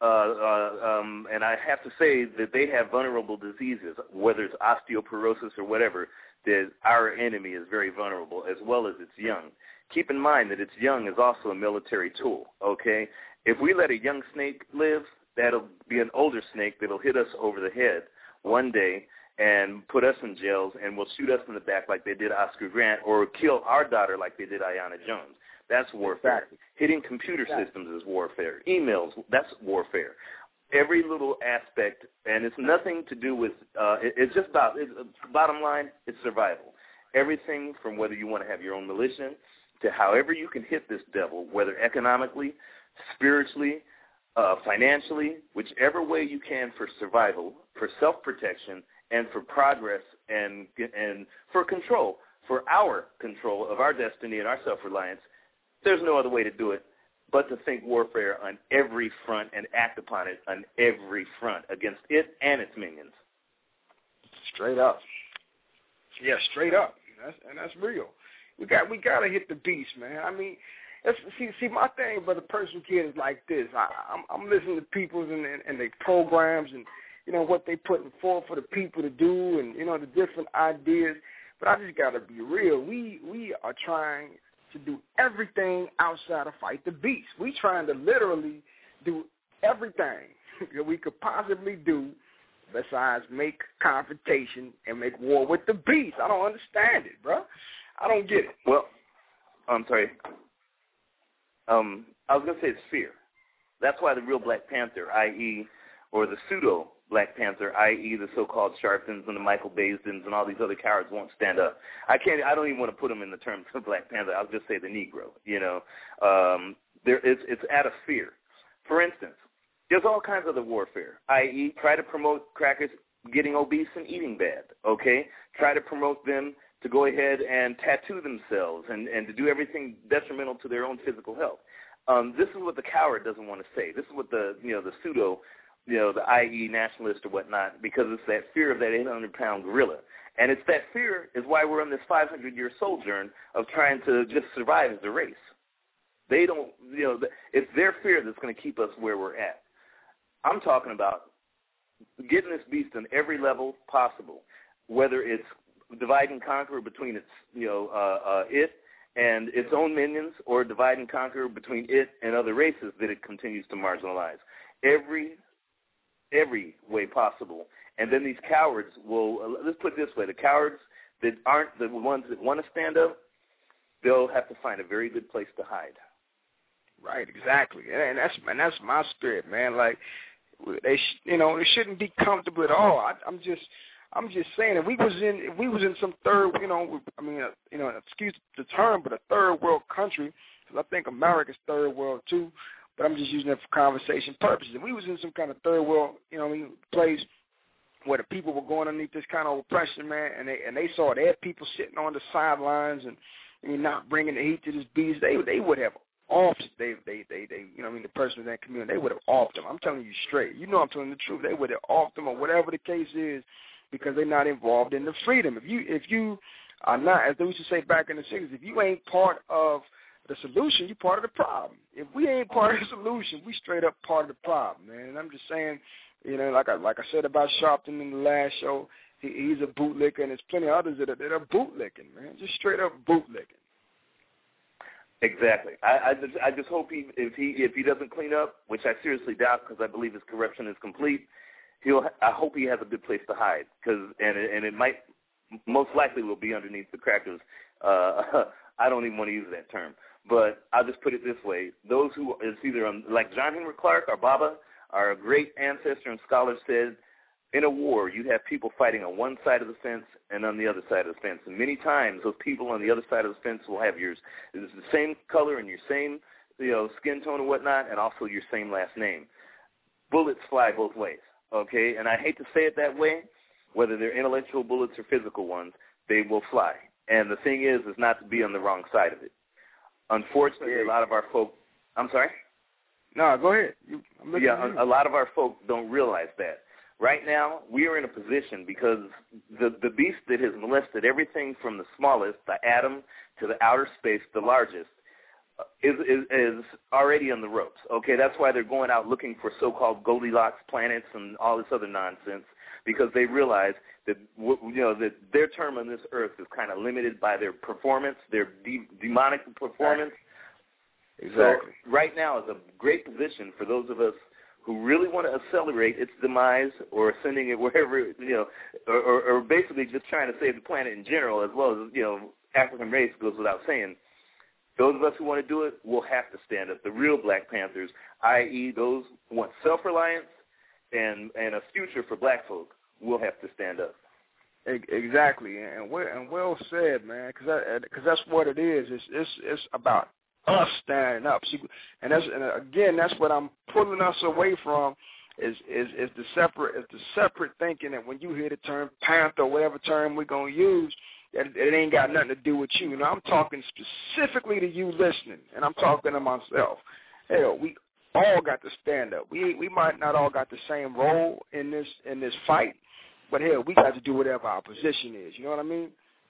And I have to say that they have vulnerable diseases, whether it's osteoporosis or whatever, that our enemy is very vulnerable, as well as its young. Keep in mind that its young is also a military tool, okay? If we let a young snake live, that'll be an older snake that'll hit us over the head one day and put us in jails and will shoot us in the back like they did Oscar Grant, or kill our daughter like they did Ayanna Jones. That's warfare. Exactly. Hitting computer systems is warfare. Emails, that's warfare. Every little aspect, and it's nothing to do with, it's just about, bottom line, it's survival. Everything from whether you want to have your own militia to however you can hit this devil, whether economically, spiritually, financially, whichever way you can for survival, for self-protection, and for progress, and for control, for our control of our destiny and our self-reliance. There's no other way to do it but to think warfare on every front and act upon it on every front against it and its minions. Straight up. Yeah, straight up. That's real. We gotta hit the beast, man. I mean, see, my thing, Brother Personal Kid, is like this. I'm listening to people and their programs and what they putting forth for the people to do, and the different ideas. But I just gotta be real. We are trying to do everything outside of fight the beast. We trying to literally do everything that we could possibly do besides make confrontation and make war with the beast. I don't understand it, bro. I don't get it. Well, I'm sorry. I was going to say it's fear. That's why the real Black Panther, i.e., or the pseudo Black Panther, i.e. the so-called Sharptons and the Michael Baisdens and all these other cowards won't stand up. I don't even want to put them in the terms of Black Panther. I'll just say the Negro. It's out of fear. For instance, there's all kinds of other warfare, i.e. try to promote crackers getting obese and eating bad, okay? Try to promote them to go ahead and tattoo themselves and to do everything detrimental to their own physical health. This is what the coward doesn't want to say. This is what the pseudo, the i.e. nationalist or whatnot, because it's that fear of that 800-pound gorilla. And it's that fear is why we're on this 500-year sojourn of trying to just survive as a race. They don't, it's their fear that's going to keep us where we're at. I'm talking about getting this beast on every level possible, whether it's divide and conquer between its, it and its own minions, or divide and conquer between it and other races that it continues to marginalize. Every way possible. And then these cowards will, let's put it this way, the cowards that aren't the ones that want to stand up, they'll have to find a very good place to hide. Right, exactly. And that's my spirit, man. Like, they shouldn't be comfortable at all. I'm just saying, if we was in some third, excuse the term, but a third world country, because I think America's third world too, but I'm just using it for conversation purposes. If we was in some kind of third world, place where the people were going underneath this kind of oppression, man, and they saw their people sitting on the sidelines and not bringing the heat to this beast, they would have offed the person in that community. They would have offed them. I'm telling you straight. I'm telling the truth. They would have offed them, or whatever the case is, because they're not involved in the freedom. If you are not, as they used to say back in the 60s, if you ain't part of the solution, you're part of the problem. If we ain't part of the solution, we straight up part of the problem, man. And I'm just saying, like I said about Sharpton in the last show, he's a bootlicker, and there's plenty of others that are bootlicking, man, just straight up bootlicking. Exactly. I just hope if he doesn't clean up, which I seriously doubt, because I believe his corruption is complete, I hope he has a good place to hide, and it might most likely will be underneath the crackers. I don't even want to use that term. But I'll just put it this way. Those who is either like John Henry Clark, our Baba, our great ancestor and scholar said, in a war, you have people fighting on one side of the fence and on the other side of the fence. And many times those people on the other side of the fence will have yours. It's the same color and your same skin tone and whatnot, and also your same last name. Bullets fly both ways, okay? And I hate to say it that way, whether they're intellectual bullets or physical ones, they will fly. And the thing is not to be on the wrong side of it. Unfortunately, a lot of our folk – I'm sorry? No, go ahead. A lot of our folk don't realize that. Right now, we are in a position because the beast that has molested everything from the smallest, the atom, to the outer space, the largest, is already on the ropes. Okay, that's why they're going out looking for so-called Goldilocks planets and all this other nonsense, because they realize that that their term on this earth is kind of limited by their performance, their demonic performance. Exactly. So right now is a great position for those of us who really want to accelerate its demise or sending it wherever, or basically just trying to save the planet in general, as well as, African race goes without saying. Those of us who want to do it will have to stand up. The real Black Panthers, i.e. those who want self-reliance and a future for black folk, will have to stand up. Exactly, and well said, man, because that's what it is. It's about us standing up. See, and that's what I'm pulling us away from is the separate thinking that when you hear the term Panther or whatever term we're gonna use, that it ain't got nothing to do with you. I'm talking specifically to you listening, and I'm talking to myself. Hell, we all got to stand up. We might not all got the same role in this fight, but hell, we got to do whatever our position is. You know what I mean?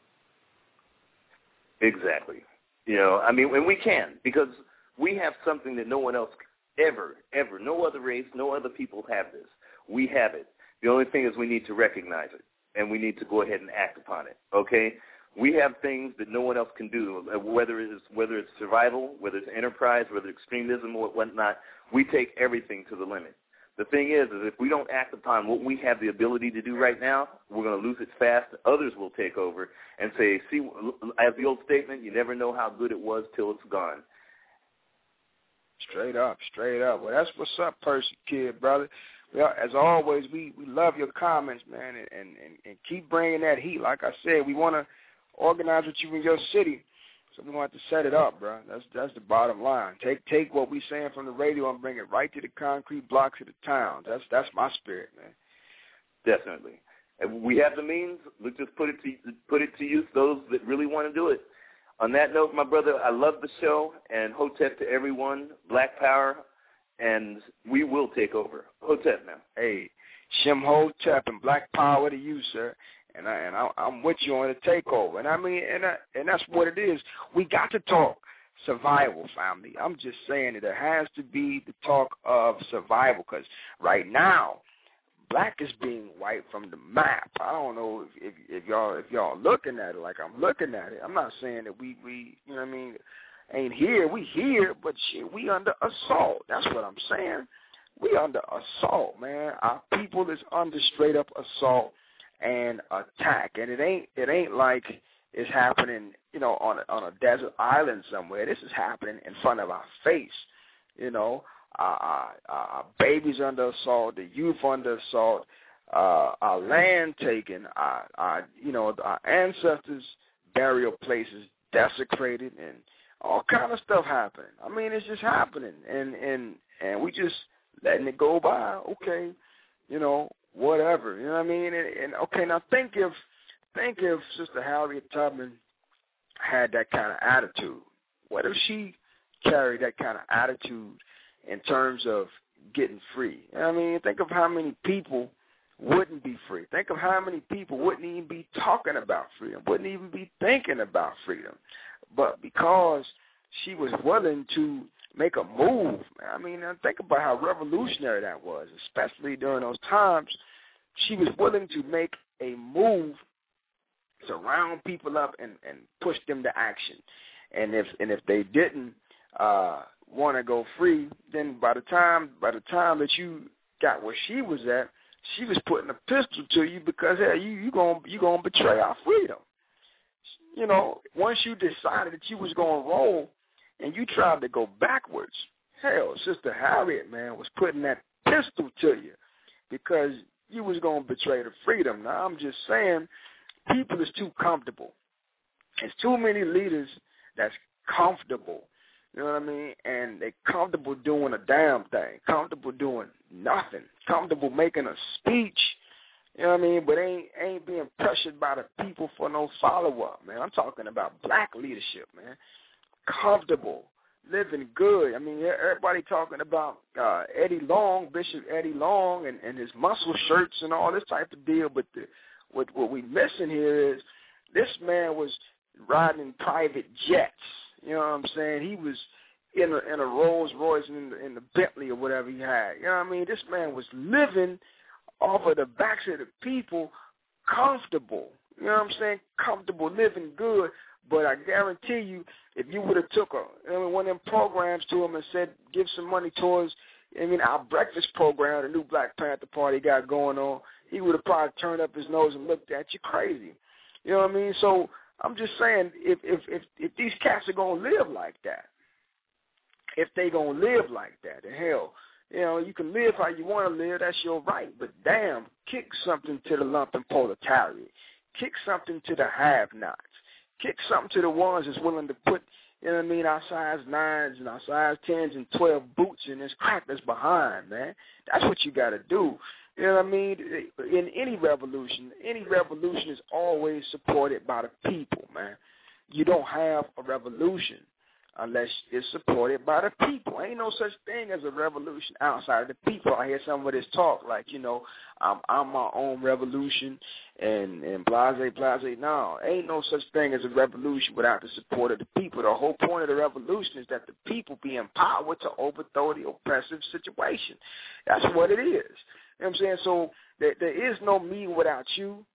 Exactly. And we can, because we have something that no one else ever, no other race, no other people have this. We have it. The only thing is we need to recognize it, and we need to go ahead and act upon it, okay? We have things that no one else can do, whether it's survival, whether it's enterprise, whether it's extremism or whatnot. We take everything to the limit. The thing is if we don't act upon what we have the ability to do right now, we're going to lose it fast. Others will take over and say, see, as the old statement, you never know how good it was till it's gone. Straight up. Well, that's what's up, Percy Kid, brother. Well, as always, we love your comments, man, and keep bringing that heat. Like I said, we want to organize with you in your city. So we want to set it up, bro. That's the bottom line. Take what we saying from the radio and bring it right to the concrete blocks of the town. That's my spirit, man. Definitely. And we have the means. Let's just put it to use those that really want to do it. On that note, my brother, I love the show, and Hotep to everyone, Black Power, and we will take over. Hotep, man. Hey, Shem Hotep and Black Power to you, sir. And I'm with you on the takeover. And I mean, and that's what it is. We got to talk survival, family. I'm just saying that there has to be the talk of survival, because right now, black is being wiped from the map. I don't know if y'all looking at it like I'm looking at it. I'm not saying that we you know what I mean, ain't here. We here, but shit, we under assault. That's what I'm saying. We under assault, man. Our people is under straight up assault and attack, and it ain't like it's happening, on a desert island somewhere. This is happening in front of our face. Our babies under assault, the youth under assault, our land taken, our ancestors' burial places desecrated, and all kind of stuff happening. I mean, it's just happening, and we just letting it go by. Okay, whatever, you know what I mean? And okay, now think if Sister Harriet Tubman had that kind of attitude. What if she carried that kind of attitude in terms of getting free? You know what I mean? Think of how many people wouldn't be free. Think of how many people wouldn't even be talking about freedom, wouldn't even be thinking about freedom. But because she was willing to make a move, I mean, think about how revolutionary that was, especially during those times. She was willing to make a move to round people up and push them to action. And if they didn't want to go free, then by the time that you got where she was at, she was putting a pistol to you because, hey, you gonna betray our freedom. You know, once you decided that you was going to roll and you tried to go backwards, hell, Sister Harriet, man, was putting that pistol to you because you was going to betray the freedom. Now, I'm just saying, people is too comfortable. There's too many leaders that's comfortable, you know what I mean? And they comfortable doing a damn thing, comfortable doing nothing, comfortable making a speech, you know what I mean? But ain't being pressured by the people for no follow-up, man. I'm talking about black leadership, man. Comfortable, living good. I mean, everybody talking about Eddie Long, Bishop Eddie Long, and his muscle shirts and all this type of deal. But what we missing here is this man was riding in private jets. You know what I'm saying? He was in a Rolls Royce in the Bentley or whatever he had. You know what I mean? This man was living off of the backs of the people, comfortable. You know what I'm saying? Comfortable, living good. But I guarantee you, if you would have took one of them programs to him and said, give some money towards, our breakfast program, the new Black Panther Party got going on, he would have probably turned up his nose and looked at you crazy. You know what I mean? So I'm just saying, if these cats are going to live like that, if they going to live like that, then hell, you can live how you want to live, that's your right. But damn, kick something to the lumpen proletariat. Kick something to the have-nots. Kick something to the ones that's willing to put, our size 9s and our size 10s and 12 boots in this crap that's behind, man. That's what you got to do. You know what I mean? In any revolution is always supported by the people, man. You don't have a revolution unless it's supported by the people. Ain't no such thing as a revolution outside of the people. I hear some of this talk like, I'm my own revolution and blase. No, ain't no such thing as a revolution without the support of the people. The whole point of the revolution is that the people be empowered to overthrow the oppressive situation. That's what it is. You know what I'm saying? So there is no me without you,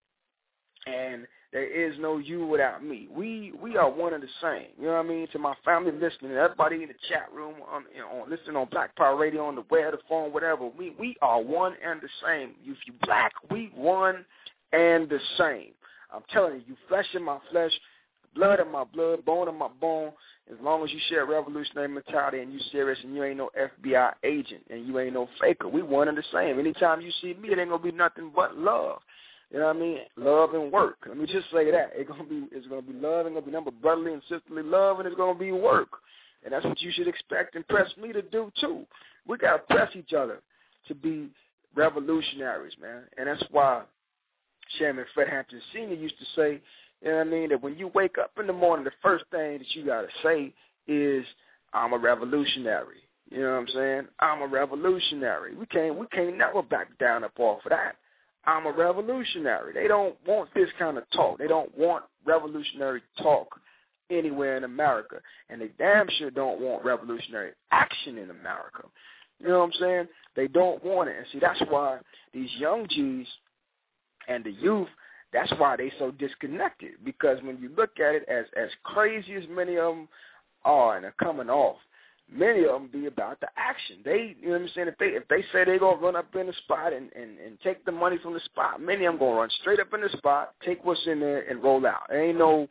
and there is no you without me. We are one and the same. You know what I mean? To my family listening, everybody in the chat room, listening on Black Power Radio, on the web, the phone, whatever, we are one and the same. If you black, we one and the same. I'm telling you, you flesh in my flesh, blood in my blood, bone in my bone. As long as you share revolutionary mentality and you serious and you ain't no FBI agent and you ain't no faker, we one and the same. Anytime you see me, it ain't gonna be nothing but love. You know what I mean? Love and work. Let me just say that. It's gonna be love, and gonna be number brotherly and sisterly love, and it's gonna be work. And that's what you should expect and press me to do too. We gotta press each other to be revolutionaries, man. And that's why Chairman Fred Hampton Sr. used to say, you know what I mean, that when you wake up in the morning, the first thing that you got to say is, I'm a revolutionary. You know what I'm saying? I'm a revolutionary. We can't never back down up off of that. I'm a revolutionary. They don't want this kind of talk. They don't want revolutionary talk anywhere in America. And they damn sure don't want revolutionary action in America. You know what I'm saying? They don't want it. And see, that's why these young G's and the youth, that's why they so disconnected, because when you look at it, as crazy as many of them are and are coming off, many of them be about the action. They, you know what I'm saying, if they say they're going to run up in the spot and take the money from the spot, many of them going to run straight up in the spot, take what's in there, and roll out. There ain't no,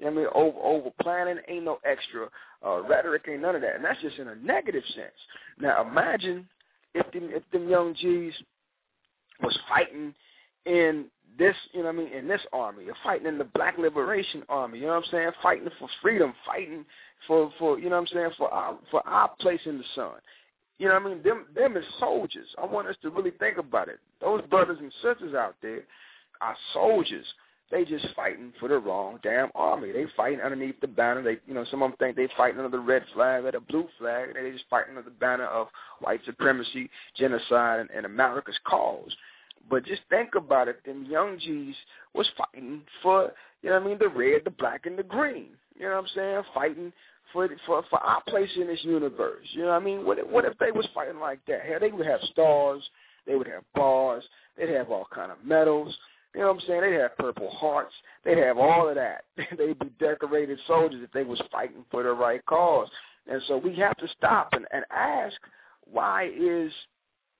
over planning, ain't no extra rhetoric, ain't none of that. And that's just in a negative sense. Now imagine if them young G's was fighting in this, in this army, or fighting in the Black Liberation Army, you know what I'm saying, fighting for freedom, fighting for you know what I'm saying, for our place in the sun. You know what I mean? Them as soldiers. I want us to really think about it. Those brothers and sisters out there are soldiers. They just fighting for the wrong damn army. They fighting underneath the banner. They, some of them think they fighting under the red flag or the blue flag. They just fighting under the banner of white supremacy, genocide, and America's cause. But just think about it. Them young G's was fighting for, the red, the black, and the green. You know what I'm saying? Fighting for our place in this universe. You know what I mean? What if they was fighting like that? Hell, they would have stars. They would have bars. They'd have all kind of medals. You know what I'm saying? They'd have Purple Hearts. They'd have all of that. They'd be decorated soldiers if they was fighting for the right cause. And so we have to stop and ask, why is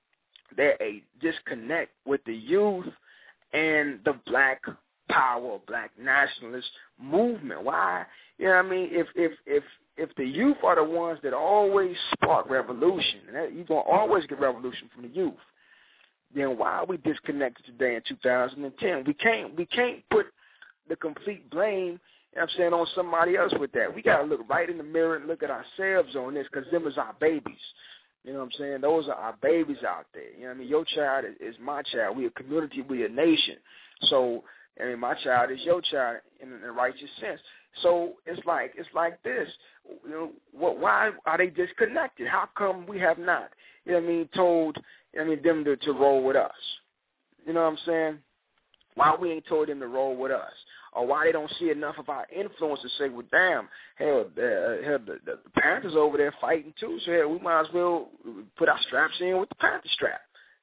there's a disconnect with the youth and the black power, black nationalist movement. Why? You know what I mean? If the youth are the ones that always spark revolution, and you're going to always get revolution from the youth, then why are we disconnected today in 2010? We can't put the complete blame, you know what I'm saying, on somebody else with that. We got to look right in the mirror and look at ourselves on this, because them is our babies. You know what I'm saying? Those are our babies out there. You know what I mean? Your child is my child. We a community. We a nation. So, I mean, my child is your child in a righteous sense. So it's like this. You know, why are they disconnected? How come we have not, you know what I mean, told, you know what I mean, them to roll with us? You know what I'm saying? Why we ain't told them to roll with us? Or why they don't see enough of our influence to say, well, damn, hell, the Panthers over there fighting too, so hell, we might as well put our straps in with the Panther strap.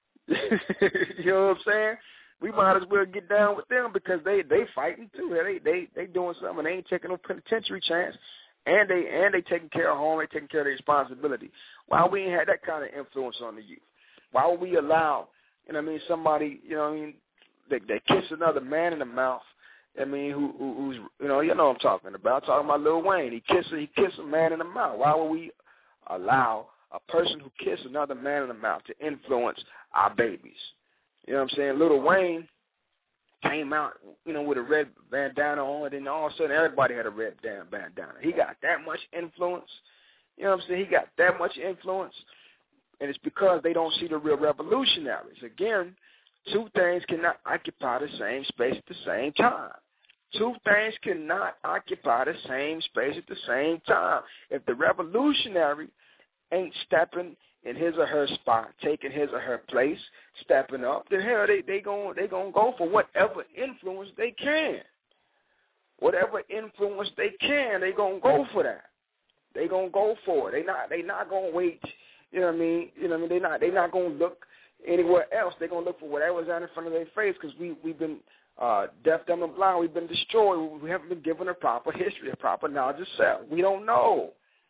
You know what I'm saying? We might as well get down with them because they fighting too. They doing something. They ain't taking no penitentiary chance, and they taking care of home. They taking care of their responsibility. Why we ain't had that kind of influence on the youth? Why would we allow, you know what I mean, somebody, you know what I mean, that kiss another man in the mouth? I mean, who's you know what I'm talking about. I'm talking about Lil Wayne. He kissed a man in the mouth. Why would we allow a person who kissed another man in the mouth to influence our babies? You know what I'm saying? Lil Wayne came out, you know, with a red bandana on, and then all of a sudden everybody had a red bandana. He got that much influence. You know what I'm saying? He got that much influence, and it's because they don't see the real revolutionaries. Again, two things cannot occupy the same space at the same time. Two things cannot occupy the same space at the same time. If the revolutionary ain't stepping in his or her spot, taking his or her place, stepping up, then hell, they gonna go for whatever influence they can. Whatever influence they can, they gonna go for that. They gonna go for it. They not gonna wait. You know what I mean? You know what I mean? They not gonna look anywhere else. They're gonna look for whatever's out in front of their face, because we've been deaf, dumb, and blind. We've been destroyed. We haven't been given a proper history, a proper knowledge of self. We don't know.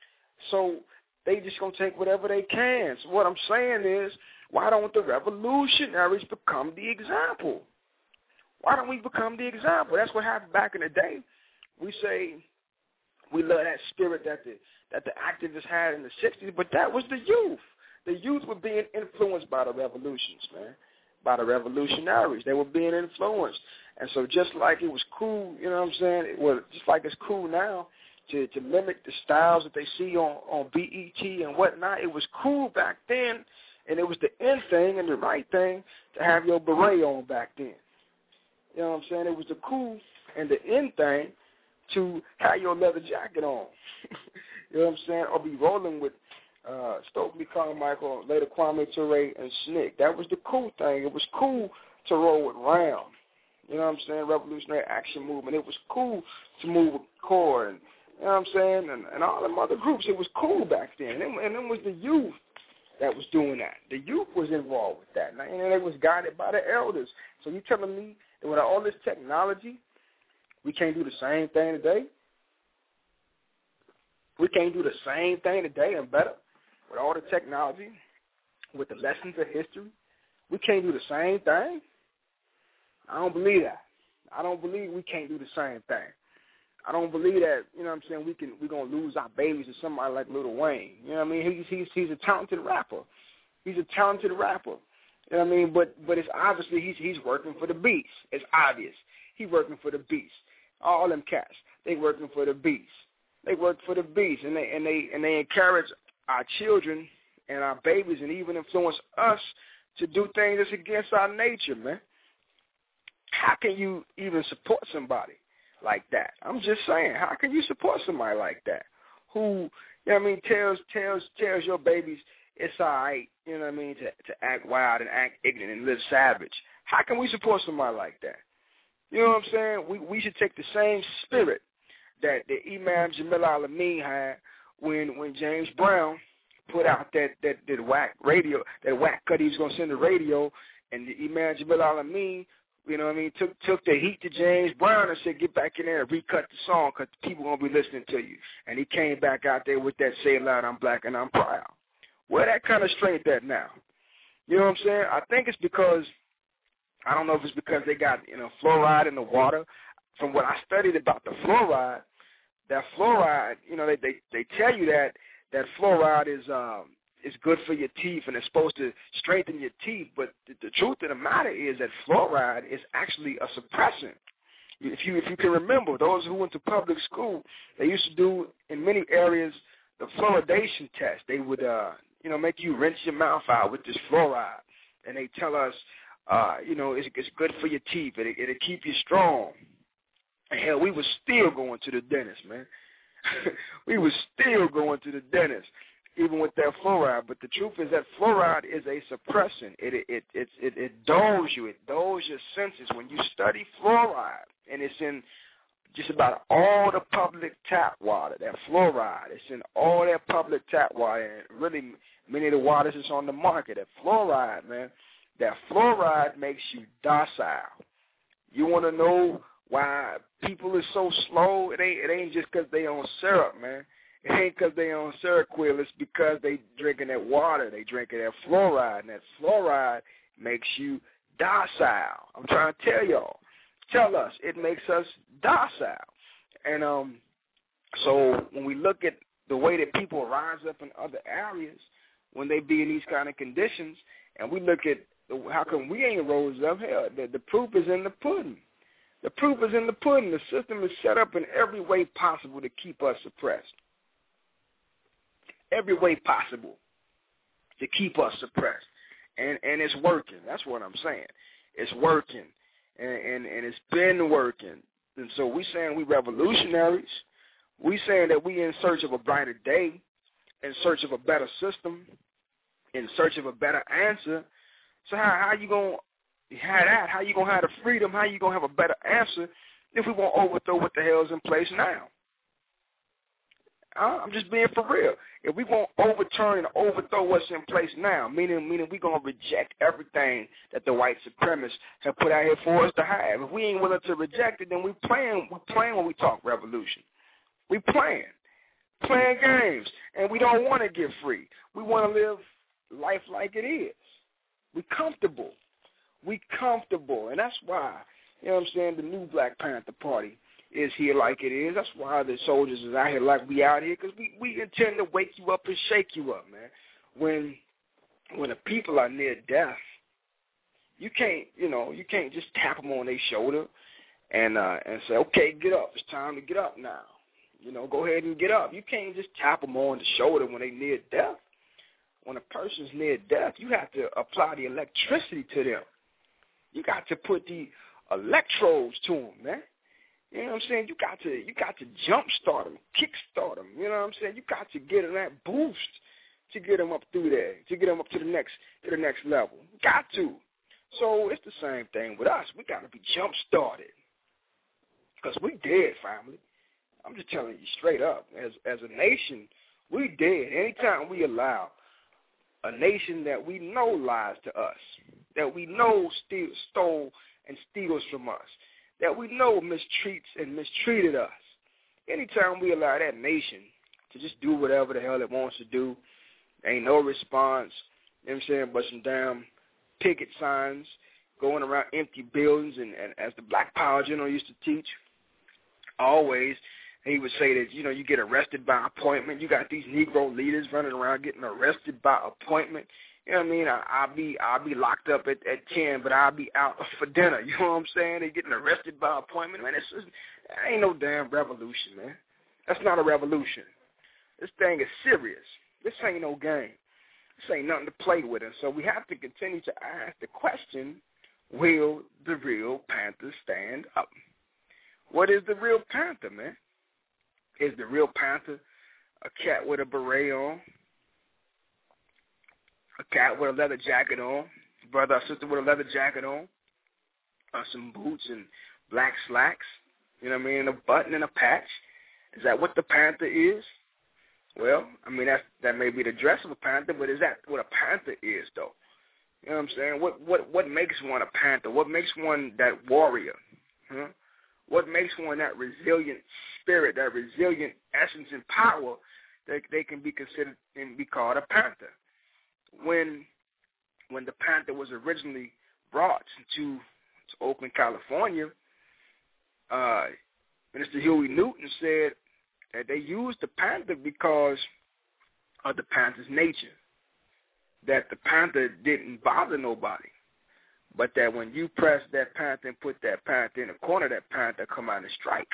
So they just going to take whatever they can. So what I'm saying is, why don't the revolutionaries become the example? Why don't we become the example? That's what happened back in the day. We say we love that spirit that the activists had in the 60s, but that was the youth. The youth were being influenced by the revolutions, man, by the revolutionaries. They were being influenced. And so just like it was cool, you know what I'm saying, just like it's cool now to mimic the styles that they see on BET and whatnot, it was cool back then, and it was the in thing and the right thing to have your beret on back then. You know what I'm saying? It was the cool and the in thing to have your leather jacket on. You know what I'm saying? Or be rolling with Stokely Carmichael, later Kwame Ture, and Snick. That was the cool thing. It was cool to roll with Ram. You know what I'm saying? Revolutionary Action Movement. It was cool to move with Core, and you know what I'm saying? And all them other groups. It was cool back then. And it was the youth that was doing that. The youth was involved with that, and it was guided by the elders. So you telling me that with all this technology, we can't do the same thing today? We can't do the same thing today and better with all the technology, with the lessons of history? We can't do the same thing? I don't believe that. I don't believe we can't do the same thing. I don't believe that, you know what I'm saying, we're going to lose our babies to somebody like Lil Wayne. You know what I mean? He's a talented rapper. He's a talented rapper. You know what I mean? But it's obviously he's working for the beast. It's obvious. He's working for the beast. All them cats, they working for the beast. They work for the beast, and they encourage our children and our babies and even influence us to do things that's against our nature, man. How can you even support somebody like that? I'm just saying, how can you support somebody like that who, you know what I mean, tells your babies it's all right, you know what I mean, to act wild and act ignorant and live savage? How can we support somebody like that? You know what I'm saying? We should take the same spirit that the Imam Jamil Al-Amin had when James Brown put out that whack radio, that whack cut he was going to send the radio, and the Imam Jamil Al-Amin, you know what I mean, took the heat to James Brown and said, get back in there and recut the song because people going to be listening to you. And he came back out there with that Say It Loud, I'm Black and I'm Proud. Where that kind of strength at now? You know what I'm saying? I think it's because, I don't know if it's because they got, fluoride in the water. From what I studied about the fluoride, that fluoride, they tell you that fluoride is good for your teeth and it's supposed to strengthen your teeth. But the truth of the matter is that fluoride is actually a suppressant. If you can remember, those who went to public school, they used to do in many areas the fluoridation test. They would make you rinse your mouth out with this fluoride, and they tell us it's good for your teeth. It'll keep you strong. And hell, we was still going to the dentist, man. We was still going to the dentist, even with that fluoride. But the truth is that fluoride is a suppressant. It dulls you. It dulls your senses. When you study fluoride, and it's in just about all the public tap water, that fluoride, it's in all that public tap water, and really many of the waters that's on the market. That fluoride, man, that fluoride makes you docile. You want to know why people are so slow? It ain't just because they on syrup, man. It ain't because they on Seroquel. It's because they drinking that water. They drinking that fluoride, and that fluoride makes you docile. I'm trying to tell y'all. Tell us, it makes us docile. And so when we look at the way that people rise up in other areas when they be in these kind of conditions, and we look at how come we ain't rose up, hell, the proof is in the pudding. The proof is in the pudding. The system is set up in every way possible to keep us suppressed. Every way possible to keep us suppressed. And it's working. That's what I'm saying. It's working. And it's been working. And so we saying we revolutionaries. We saying that we in search of a brighter day, in search of a better system, in search of a better answer. So how you going to have that? How you going to have the freedom? How you going to have a better answer if we won't overthrow what the hell's in place now? I'm just being for real. If we won't overturn and overthrow what's in place now, meaning we're going to reject everything that the white supremacists have put out here for us to have. If we ain't willing to reject it, then we're playing when we talk revolution. We playing games, and we don't want to get free. We want to live life like it is. We comfortable, and that's why, you know what I'm saying, the new Black Panther Party is here like it is. That's why the soldiers is out here like we out here, because we intend to wake you up and shake you up, man. When the people are near death, you can't just tap them on their shoulder and say, okay, get up. It's time to get up now. Go ahead and get up. You can't just tap them on the shoulder when they near death. When a person's near death, you have to apply the electricity to them. You got to put the electrodes to them, man. You know what I'm saying? You got to jump start them, kick start them. You know what I'm saying? You got to get them that boost to get them up through there, to get them up to the next level. Got to. So it's the same thing with us. We got to be jump started, because we dead, family. I'm just telling you straight up. As a nation, we dead. Anytime we allow a nation that we know lies to us, that we know stole and steals from us, that we know mistreats and mistreated us. Anytime we allow that nation to just do whatever the hell it wants to do, ain't no response, you know what I'm saying, but some damn picket signs going around empty buildings, and as the Black Power General used to teach, always, he would say that, you get arrested by appointment. You got these Negro leaders running around getting arrested by appointment. You know what I mean? I'll be locked up at 10, but I'll be out for dinner. You know what I'm saying? They're getting arrested by appointment. Man, that ain't no damn revolution, man. That's not a revolution. This thing is serious. This ain't no game. This ain't nothing to play with. And so we have to continue to ask the question, will the real Panther stand up? What is the real Panther, man? Is the real Panther a cat with a beret on? A cat with a leather jacket on, brother or sister with a leather jacket on, some boots and black slacks, you know what I mean, a button and a patch. Is that what the Panther is? Well, I mean, that may be the dress of a Panther, but is that what a Panther is, though? You know what I'm saying? What makes one a Panther? What makes one that warrior? Huh? What makes one that resilient spirit, that resilient essence and power that they can be considered and be called a Panther? When when the Panther was originally brought to Oakland, California, Minister Huey Newton said that they used the Panther because of the Panther's nature, that the Panther didn't bother nobody, but that when you press that Panther and put that Panther in a corner, that Panther come out and strike.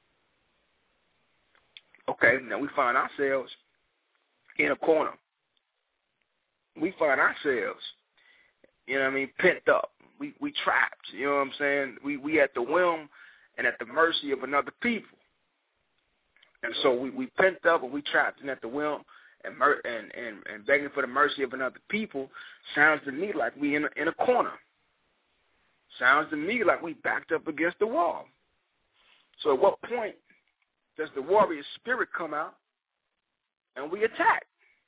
Okay, now we find ourselves in a corner. We find ourselves, you know what I mean, pent up. We trapped, you know what I'm saying? We at the whim and at the mercy of another people. And so we pent up and we trapped and at the whim and begging for the mercy of another people. Sounds to me like we in a corner. Sounds to me like we backed up against the wall. So at what point does the warrior spirit come out and we attack?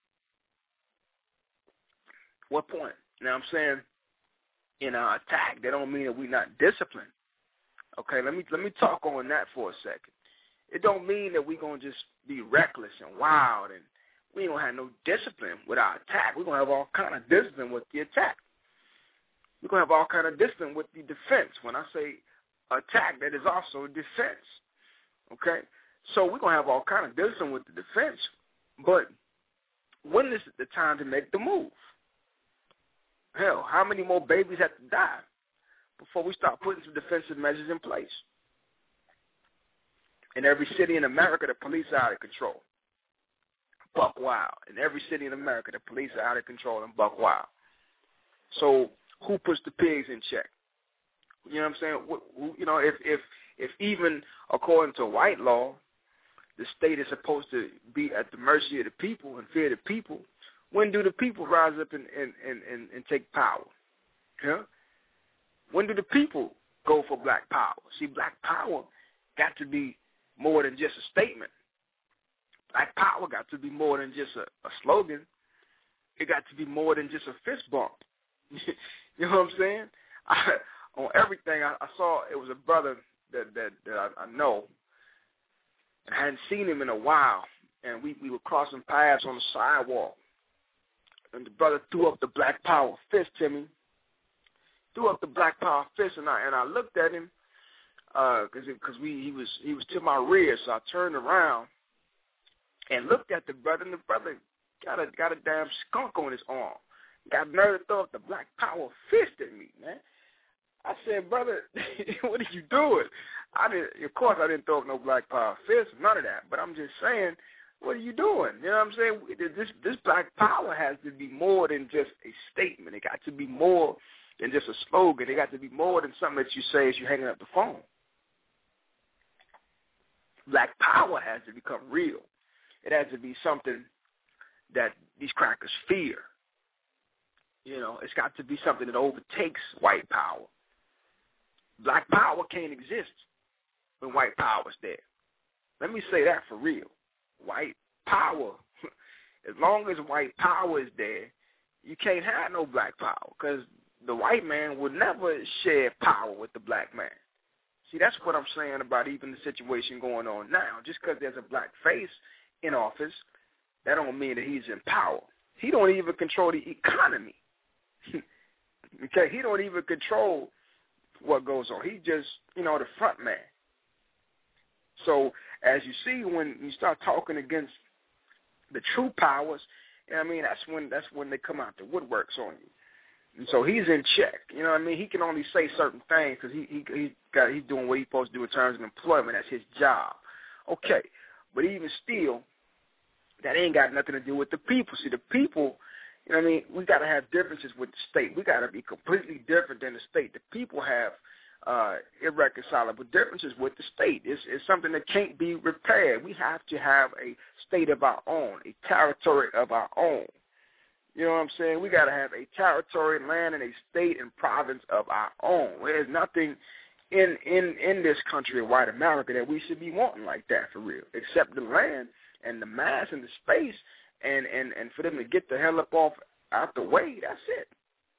What point? Now I'm saying in our attack, that don't mean that we're not disciplined. Okay, let me talk on that for a second. It don't mean that we're gonna just be reckless and wild and we ain't gonna have no discipline with our attack. We're gonna have all kind of discipline with the attack. We're gonna have all kind of discipline with the defense. When I say attack, that is also defense. Okay, so we're gonna have all kind of discipline with the defense. But when is the time to make the move? Hell, how many more babies have to die before we start putting some defensive measures in place? In every city in America, the police are out of control. Buck wild. In every city in America, the police are out of control and buck wild. So who puts the pigs in check? You know what I'm saying? You know, if even according to white law, the state is supposed to be at the mercy of the people and fear the people, when do the people rise up and take power? Yeah? When do the people go for black power? See, black power got to be more than just a statement. Black power got to be more than just a slogan. It got to be more than just a fist bump. You know what I'm saying? On everything, I saw it was a brother that I know. I hadn't seen him in a while, and we were crossing paths on the sidewalk. And the brother threw up the black power fist to me. Threw up the black power fist, and I looked at him because he was to my rear, so I turned around and looked at the brother, and the brother got a damn skunk on his arm. Got nerve to throw up the black power fist at me, man. I said, brother, what are you doing? Of course, I didn't throw up no black power fist, none of that. But I'm just saying, what are you doing? You know what I'm saying? This black power has to be more than just a statement. It got to be more than just a slogan. It got to be more than something that you say as you're hanging up the phone. Black power has to become real. It has to be something that these crackers fear. You know, it's got to be something that overtakes white power. Black power can't exist when white power's there. Let me say that for real. White power, as long as white power is there, you can't have no black power because the white man would never share power with the black man. See, that's what I'm saying about even the situation going on now. Just because there's a black face in office, that don't mean that he's in power. He don't even control the economy. Okay, he don't even control what goes on. He just, the front man. So as you see, when you start talking against the true powers, that's when they come out the woodworks on you. And so he's in check. You know what I mean? He can only say certain things because he's doing what he's supposed to do in terms of employment. That's his job. Okay, but even still, that ain't got nothing to do with the people. See, the people, we got to have differences with the state. We got to be completely different than the state. The people have irreconcilable differences with the state. It's something that can't be repaired. We have to have a state of our own, a territory of our own. You know what I'm saying? We got to have a territory, land, and a state and province of our own. There's nothing in this country of white America that we should be wanting like that for real, except the land and the mass and the space, and for them to get the hell up out the way. That's it.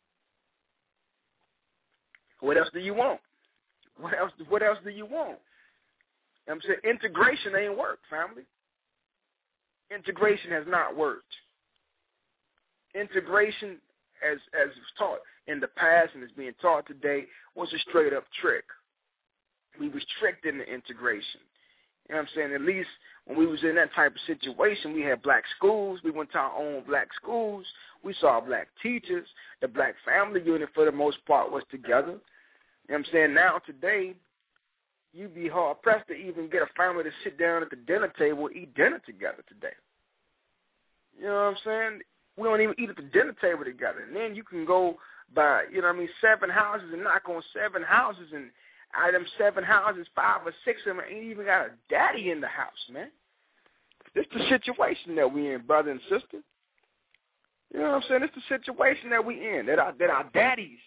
What else do you want? What else do you want? I'm saying integration ain't worked, family. Integration has not worked. Integration as was taught in the past and is being taught today, was a straight-up trick. We was tricked into integration. You know what I'm saying? At least when we was in that type of situation, we had black schools. We went to our own black schools. We saw black teachers. The black family unit, for the most part, was together. You know what I'm saying? Now, today, you'd be hard-pressed to even get a family to sit down at the dinner table and eat dinner together today. You know what I'm saying? We don't even eat at the dinner table together. And then you can go by, 7 houses and knock on 7 houses, and out of them 7 houses, 5 or 6 of them ain't even got a daddy in the house, man. This the situation that we in, brother and sister. You know what I'm saying? It's the situation that we in, that our daddies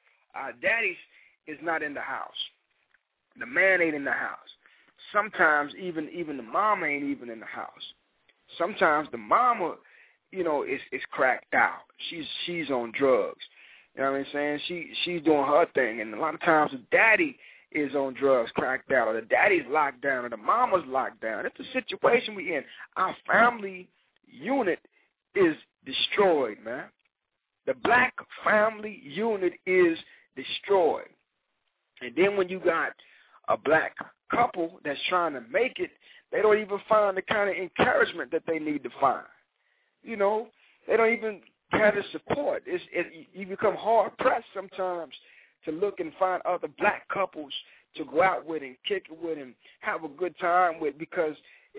is not in the house. The man ain't in the house. Sometimes even the mama ain't even in the house. Sometimes the mama, is cracked out. She's on drugs. You know what I'm saying? She's doing her thing, and a lot of times the daddy is on drugs, cracked out, or the daddy's locked down, or the mama's locked down. It's the situation we in. Our family unit is destroyed, man. The black family unit is destroyed. And then when you got a black couple that's trying to make it, they don't even find the kind of encouragement that they need to find. They don't even have the support. You become hard-pressed sometimes to look and find other black couples to go out with and kick it with and have a good time with, because, we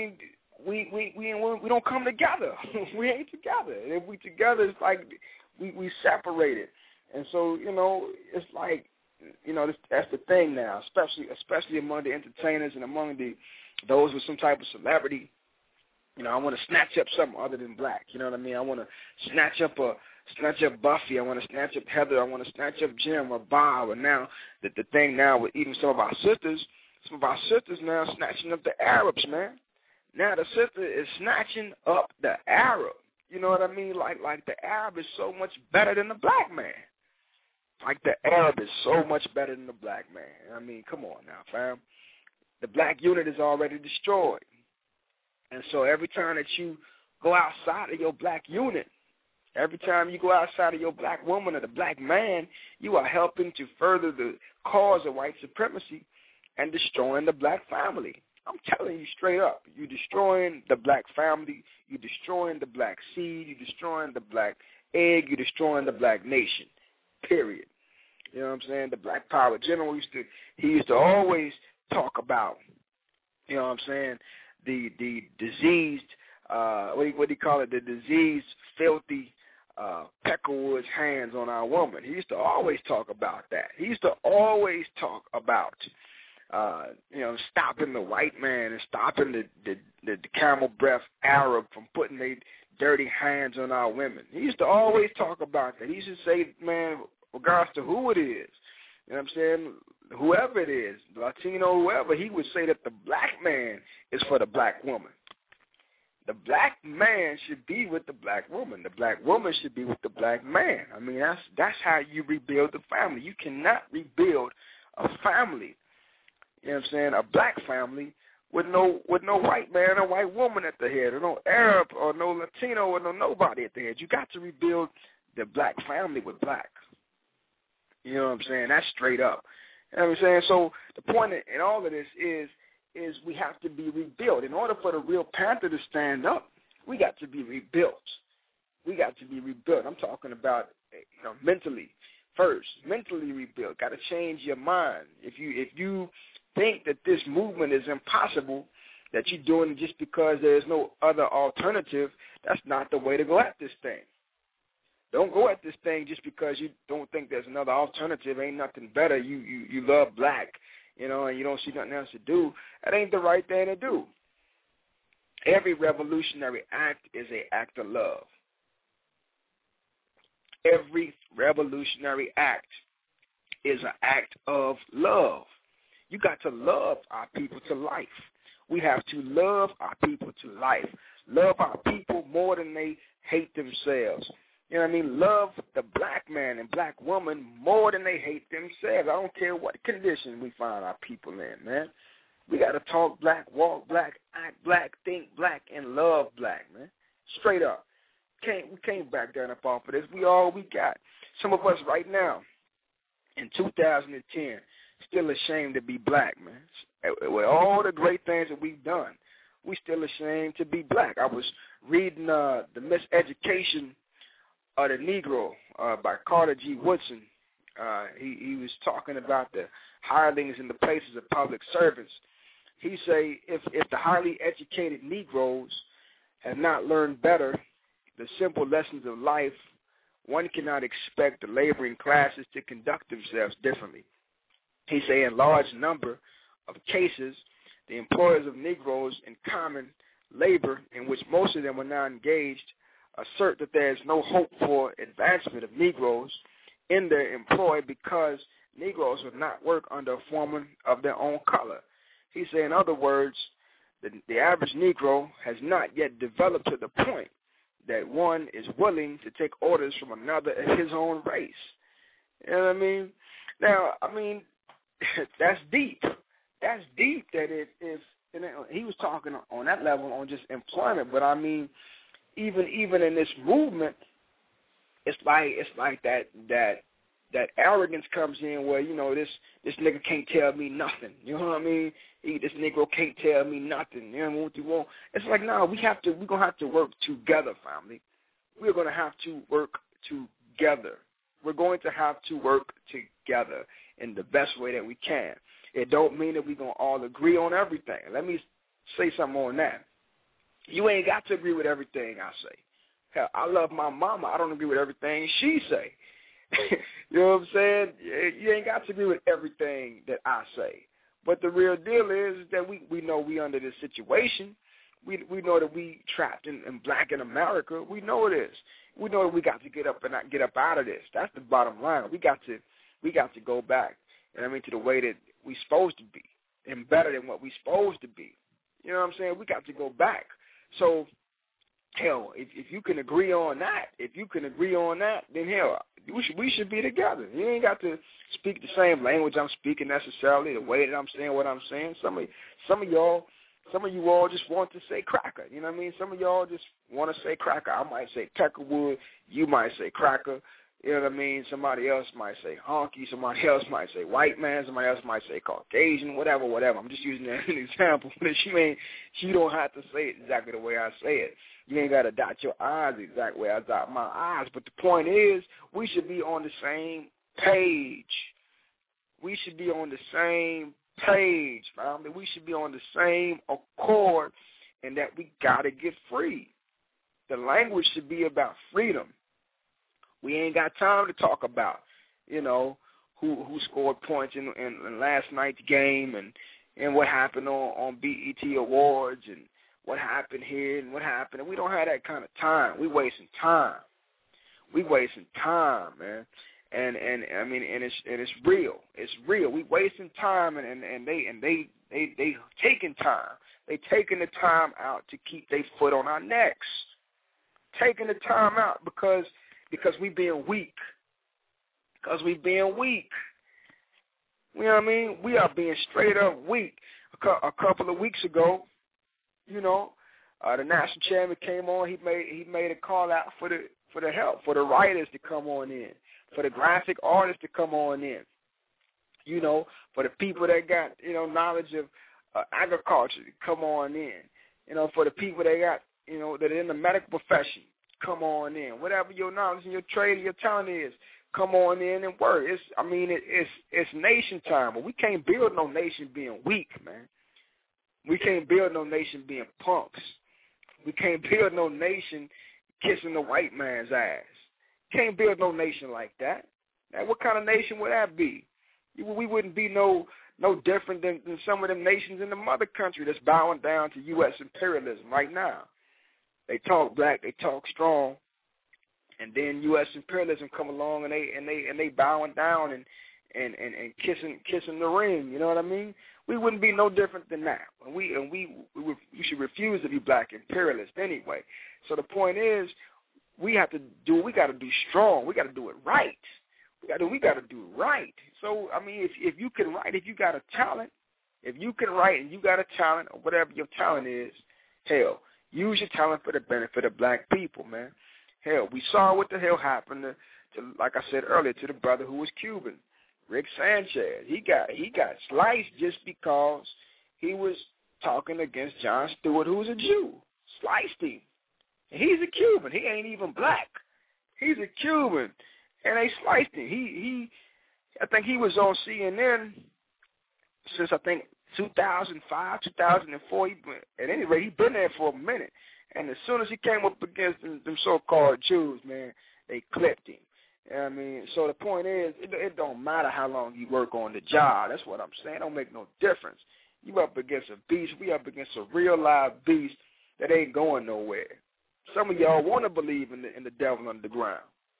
don't come together. We ain't together. And if we together, it's like we separated. And so, it's like, that's the thing now, especially among the entertainers and among those with some type of celebrity. I want to snatch up something other than black. You know what I mean? I want to snatch up Buffy. I want to snatch up Heather. I want to snatch up Jim or Bob. And now the thing now with even some of our sisters now snatching up the Arabs, man. Now the sister is snatching up the Arab. You know what I mean? Like the Arab is so much better than the black man. Like the Arab is so much better than the black man. I mean, come on now, fam. The black unit is already destroyed. And so every time that you go outside of your black unit, every time you go outside of your black woman or the black man, you are helping to further the cause of white supremacy and destroying the black family. I'm telling you straight up, you're destroying the black family, you're destroying the black seed, you're destroying the black egg, you're destroying the black nation, period. You know what I'm saying? The Black Power General used to always talk about, you know what I'm saying, the diseased, what do you call it, the diseased, filthy Peckerwood's hands on our woman. He used to always talk about that. He used to always talk about, stopping the white man and stopping the camel breath Arab from putting their dirty hands on our women. He used to always talk about that. He used to say, man, regardless to who it is, you know what I'm saying, whoever it is, Latino, whoever, he would say that the black man is for the black woman. The black man should be with the black woman. The black woman should be with the black man. I mean, that's how you rebuild the family. You cannot rebuild a family, you know what I'm saying, a black family with no white man or white woman at the head, or no Arab or no Latino or no nobody at the head. You got to rebuild the black family with black. You know what I'm saying? That's straight up. You know what I'm saying? So the point in all of this is we have to be rebuilt. In order for the real Panther to stand up, we got to be rebuilt. We got to be rebuilt. I'm talking about mentally first. Mentally rebuilt. Got to change your mind. If you think that this movement is impossible, that you're doing it just because there's no other alternative, that's not the way to go at this thing. Don't go at this thing just because you don't think there's another alternative. Ain't nothing better. You love black, and you don't see nothing else to do. That ain't the right thing to do. Every revolutionary act is an act of love. Every revolutionary act is an act of love. You got to love our people to life. We have to love our people to life. Love our people more than they hate themselves. You know what I mean? Love the black man and black woman more than they hate themselves. I don't care what condition we find our people in, man. We got to talk black, walk black, act black, think black, and love black, man. Straight up. We can't back down up off of this. We all we got. Some of us right now, in 2010, still ashamed to be black, man. With all the great things that we've done, we still ashamed to be black. I was reading The Miseducation of the Negro by Carter G. Woodson. He was talking about the hirelings in the places of public servants. He say if the highly educated Negroes have not learned better the simple lessons of life, one cannot expect the laboring classes to conduct themselves differently. He say in large number of cases, the employers of Negroes in common labor, in which most of them are now engaged, assert that there is no hope for advancement of Negroes in their employ because Negroes would not work under a foreman of their own color. He say, in other words, the average Negro has not yet developed to the point that one is willing to take orders from another of his own race. You know what I mean? Now, I mean, that's deep. That's deep that if he was talking on that level on just employment, but I mean, even in this movement, it's like that arrogance comes in where, you know, this nigga can't tell me nothing. You know what I mean? This Negro can't tell me nothing. You know what you want? It's like, no, we're gonna have to work together, family. We're gonna have to work together. We're going to have to work together in the best way that we can. It don't mean that we're gonna all agree on everything. Let me say something on that. You ain't got to agree with everything I say. Hell, I love my mama. I don't agree with everything she say. You know what I'm saying? You ain't got to agree with everything that I say. But the real deal is that we know we under this situation. We know that we trapped in black in America. We know it is. We know that we got to get up out of this. That's the bottom line. We got to go back, and I mean, to the way that we supposed to be and better than what we supposed to be. You know what I'm saying? We got to go back. So, hell, if you can agree on that, then hell, we should be together. You ain't got to speak the same language I'm speaking necessarily, the way that I'm saying what I'm saying. Some of you all just want to say cracker. You know what I mean? Some of y'all just want to say cracker. I might say Peckerwood. You might say cracker. You know what I mean? Somebody else might say honky. Somebody else might say white man. Somebody else might say Caucasian, whatever. I'm just using that as an example. She don't have to say it exactly the way I say it. You ain't got to dot your I's the exact way I dot my I's. But the point is, we should be on the same page. We should be on the same page, family. We should be on the same accord, and that we got to get free. The language should be about freedom. We ain't got time to talk about, you know, who scored points in last night's game and what happened on BET Awards and what happened here and what happened. And we don't have that kind of time. We wasting time. Man. And I mean, and it's real. It's real. We wasting time, and they taking time. They taking the time out to keep their foot on our necks. Taking the time out because we being weak. Because we being weak. You know what I mean? We are being straight up weak. A couple of weeks ago, you know, the national chairman came on. He made a call out for the help, for the writers to come on in, for the graphic artists to come on in, you know, for the people that got, you know, knowledge of agriculture to come on in, you know, for the people that got, you know, that are in the medical profession, come on in. Whatever your knowledge and your trade and your talent is, come on in and work. It's nation time, but we can't build no nation being weak, man. We can't build no nation being punks. We can't build no nation kissing the white man's ass. Can't build no nation like that. Now, what kind of nation would that be? We wouldn't be no different than some of them nations in the mother country that's bowing down to U.S. imperialism right now. They talk black, they talk strong, and then U.S. imperialism come along and they bowing down and kissing the ring. You know what I mean? We wouldn't be no different than that. We should refuse to be black imperialists anyway. So the point is, we got to do strong. We got to do it right. We got to do right. So I mean, if you can write, if you got a talent, if you can write and you got a talent or whatever your talent is, hell, use your talent for the benefit of black people, man. Hell, we saw what the hell happened to like I said earlier, to the brother who was Cuban, Rick Sanchez. He got sliced just because he was talking against Jon Stewart, who was a Jew. Sliced him. And he's a Cuban. He ain't even black. He's a Cuban. And they sliced him. I think he was on CNN since, I think, 2005, 2004. At any rate, he'd been there for a minute. And as soon as he came up against them so-called Jews, man, they clipped him. You know what I mean? So the point is, it don't matter how long you work on the job. That's what I'm saying. It don't make no difference. You up against a beast. We up against a real live beast that ain't going nowhere. Some of y'all want to believe in the devil under the ground.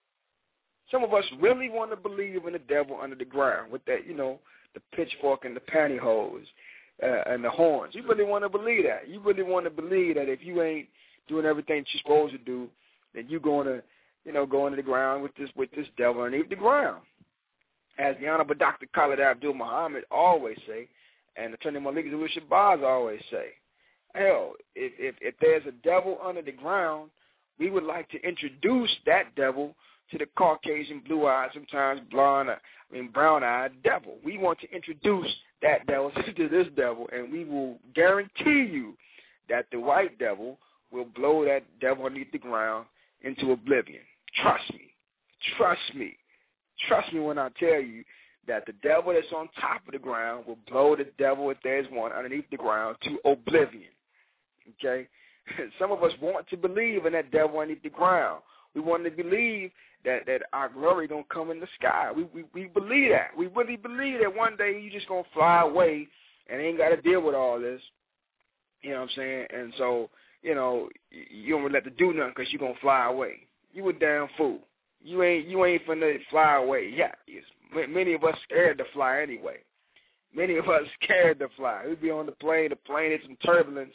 Some of us really want to believe in the devil under the ground with that, the pitchfork and the pantyhose and the horns. You really want to believe that. You really want to believe that if you ain't doing everything that you're supposed to do, then you're going to, go into the ground with this devil underneath the ground. As the Honorable Dr. Khalid Abdul Muhammad always say, and Attorney Malik Zulu Shabazz always say, hell, if there's a devil under the ground, we would like to introduce that devil to the Caucasian, blue-eyed, sometimes brown-eyed devil. We want to introduce that devil to this devil, and we will guarantee you that the white devil will blow that devil underneath the ground into oblivion. Trust me. Trust me. Trust me when I tell you that the devil that's on top of the ground will blow the devil, if there's one, underneath the ground to oblivion. Okay? Some of us want to believe in that devil underneath the ground. We want to believe that our glory going to come in the sky. We believe that. We really believe that one day you just going to fly away and ain't got to deal with all this. You know what I'm saying? And so, you don't let to do nothing because you're going to fly away. You a damn fool. You ain't finna fly away. Yeah, many of us scared to fly anyway. Many of us scared to fly. We be on the plane is some turbulence,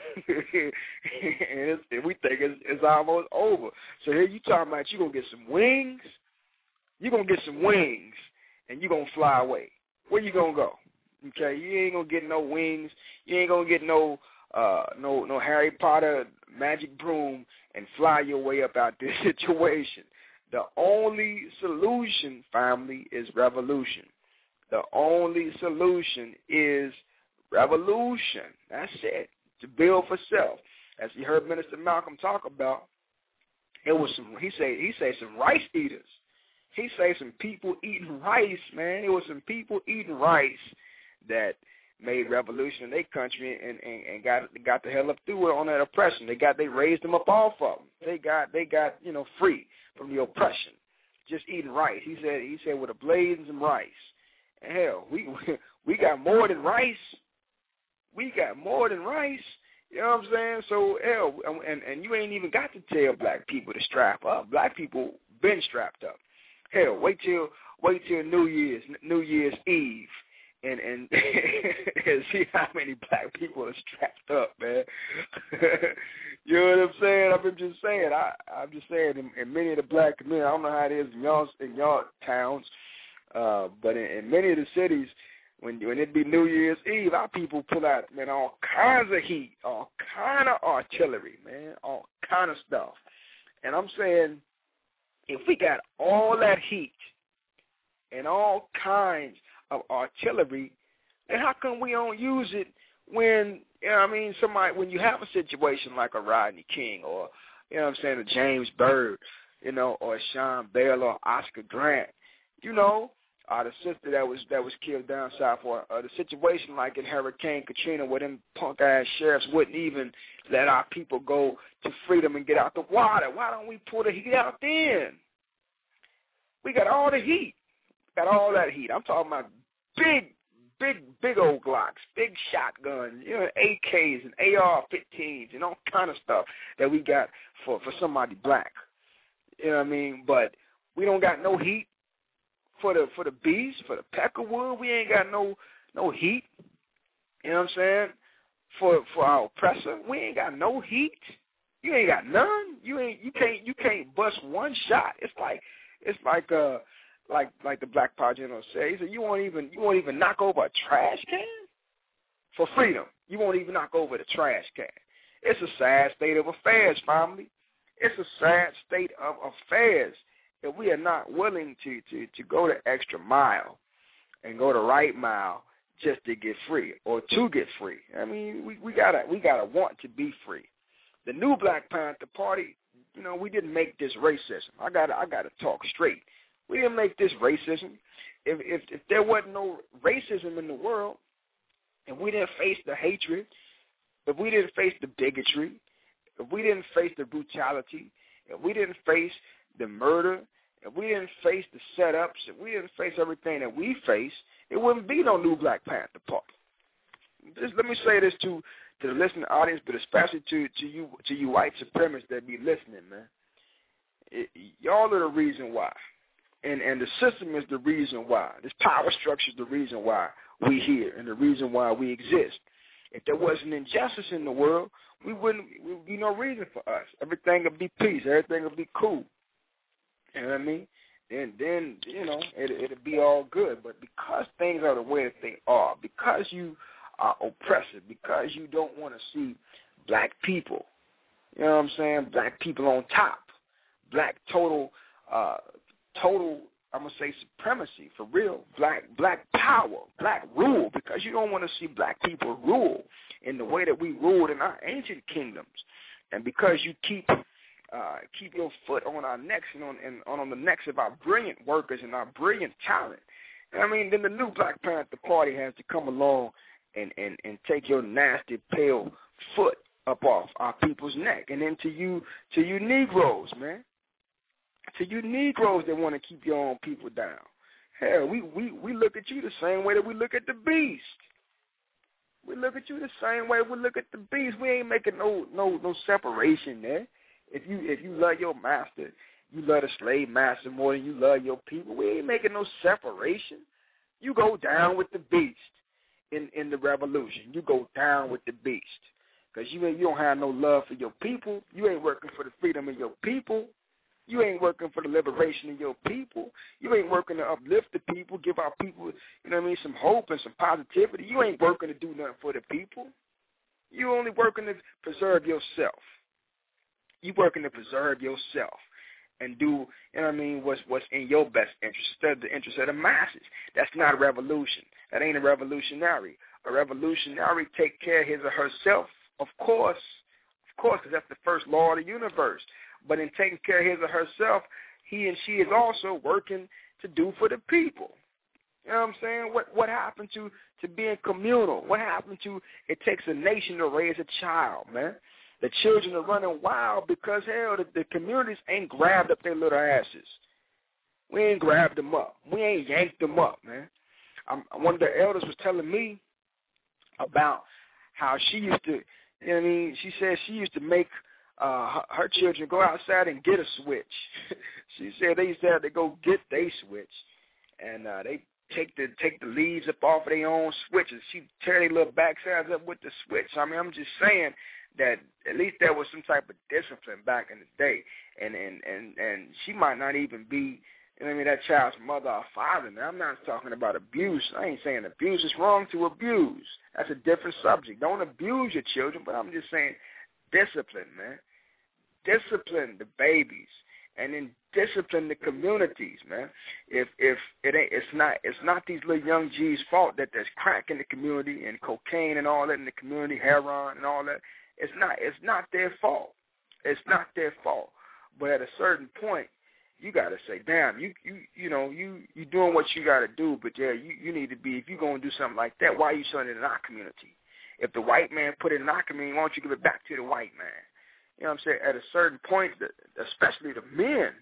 and we think it's almost over. So here you talking about you going to get some wings. You're going to get some wings, and you're going to fly away. Where you going to go? Okay, you ain't going to get no wings. You ain't going to get no Harry Potter magic broom and fly your way up out this situation. The only solution, family, is revolution. The only solution is revolution. That's it. To build for self. As you heard Minister Malcolm talk about, it was he say some rice eaters. He say some people eating rice, man. It was some people eating rice that made revolution in their country and got the hell up through it on that oppression. They raised them up off of them. They got free from the oppression. Just eating rice. He said with a blaze and some rice. And hell, we got more than rice. We got more than rice. You know what I'm saying? So hell, and you ain't even got to tell black people to strap up. Black people been strapped up. Hell, wait till New Year's Eve. And see how many black people are strapped up, man. You know what I'm saying? I'm just saying in many of the black communities, I don't know how it is in y'all towns, but in many of the cities, when it be New Year's Eve, our people pull out, man, all kinds of heat, all kind of artillery, man, all kind of stuff. And I'm saying, if we got all that heat and all kinds of artillery, then how come we don't use it when, when you have a situation like a Rodney King or, a James Byrd, or Sean Bell or Oscar Grant, or the sister that was killed down south, or the situation like in Hurricane Katrina where them punk-ass sheriffs wouldn't even let our people go to freedom and get out the water. Why don't we pull the heat out then? We got all the heat. Got all that heat. I'm talking about big old Glocks, big shotguns, AKs and AR-15s and all kind of stuff that we got for somebody black. You know what I mean? But we don't got no heat for the beast, for the peckerwood. We ain't got no heat. You know what I'm saying? For our oppressor, we ain't got no heat. You ain't got none. You can't bust one shot. It's like the Black Power General says, you won't even knock over a trash can for freedom. You won't even knock over the trash can. It's a sad state of affairs, family. It's a sad state of affairs if we are not willing to go the extra mile and go the right mile just to get free or to get free. I mean, we gotta want to be free. The new Black Panther Party, you know, we didn't make this racism. I gotta talk straight. We didn't make this racism. If there wasn't no racism in the world, if we didn't face the hatred, if we didn't face the bigotry, if we didn't face the brutality, if we didn't face the murder, if we didn't face the setups, if we didn't face everything that we face, it wouldn't be no new Black Panther Party. Just let me say this to the listening audience, but especially to you white supremacists that be listening, man. Y'all are the reason why. And the system is the reason why. This power structure is the reason why we here and the reason why we exist. If there wasn't injustice in the world, there would be no reason for us. Everything would be peace. Everything would be cool. You know what I mean? Then you know, it'll be all good. But because things are the way that they are, because you are oppressive, because you don't want to see black people, you know what I'm saying, black people on top, black total, I'm going to say supremacy, for real, black power, black rule, because you don't want to see black people rule in the way that we ruled in our ancient kingdoms. And because you keep your foot on our necks and on the necks of our brilliant workers and our brilliant talent, I mean, then the new Black Panther Party has to come along and take your nasty, pale foot up off our people's neck. And then to you Negroes, man, to you Negroes that want to keep your own people down. Hell, we look at you the same way that we look at the beast. We look at you the same way we look at the beast. We ain't making no separation there. If you love your master, you love the slave master more than you love your people. We ain't making no separation. You go down with the beast in the revolution. You go down with the beast. Because you don't have no love for your people. You ain't working for the freedom of your people. You ain't working for the liberation of your people. You ain't working to uplift the people, give our people, you know what I mean, some hope and some positivity. You ain't working to do nothing for the people. You only working to preserve yourself. You working to preserve yourself and do, you know what I mean, what's in your best interest instead of the interest of the masses. That's not a revolution. That ain't a revolutionary. A revolutionary take care of his or herself, of course, because that's the first law of the universe. But in taking care of his or herself, he and she is also working to do for the people. You know what I'm saying? What happened to being communal? What happened to it takes a nation to raise a child, man? The children are running wild because, hell, the communities ain't grabbed up their little asses. We ain't grabbed them up. We ain't yanked them up, man. One of the elders was telling me about how she used to, you know what I mean, she said she used to make her children go outside and get a switch. She said they used to have to go get their switch, and they take the leaves up off of their own switches. She tear their little backsides up with the switch. I mean, I'm just saying that at least there was some type of discipline back in the day, and she might not even be, you know what I mean, that child's mother or father. Now, I'm not talking about abuse. I ain't saying abuse. It's wrong to abuse. That's a different subject. Don't abuse your children, but I'm just saying discipline, man. Discipline the babies, and then discipline the communities, man. If it's not these little young G's' fault that there's crack in the community and cocaine and all that in the community, heroin and all that. It's not their fault. It's not their fault. But at a certain point, you gotta say, damn, you doing what you gotta do, but yeah, you need to be, if you're gonna do something like that, why are you selling it in our community? If the white man put it in our community, why don't you give it back to the white man? You know what I'm saying? At a certain point, especially the men,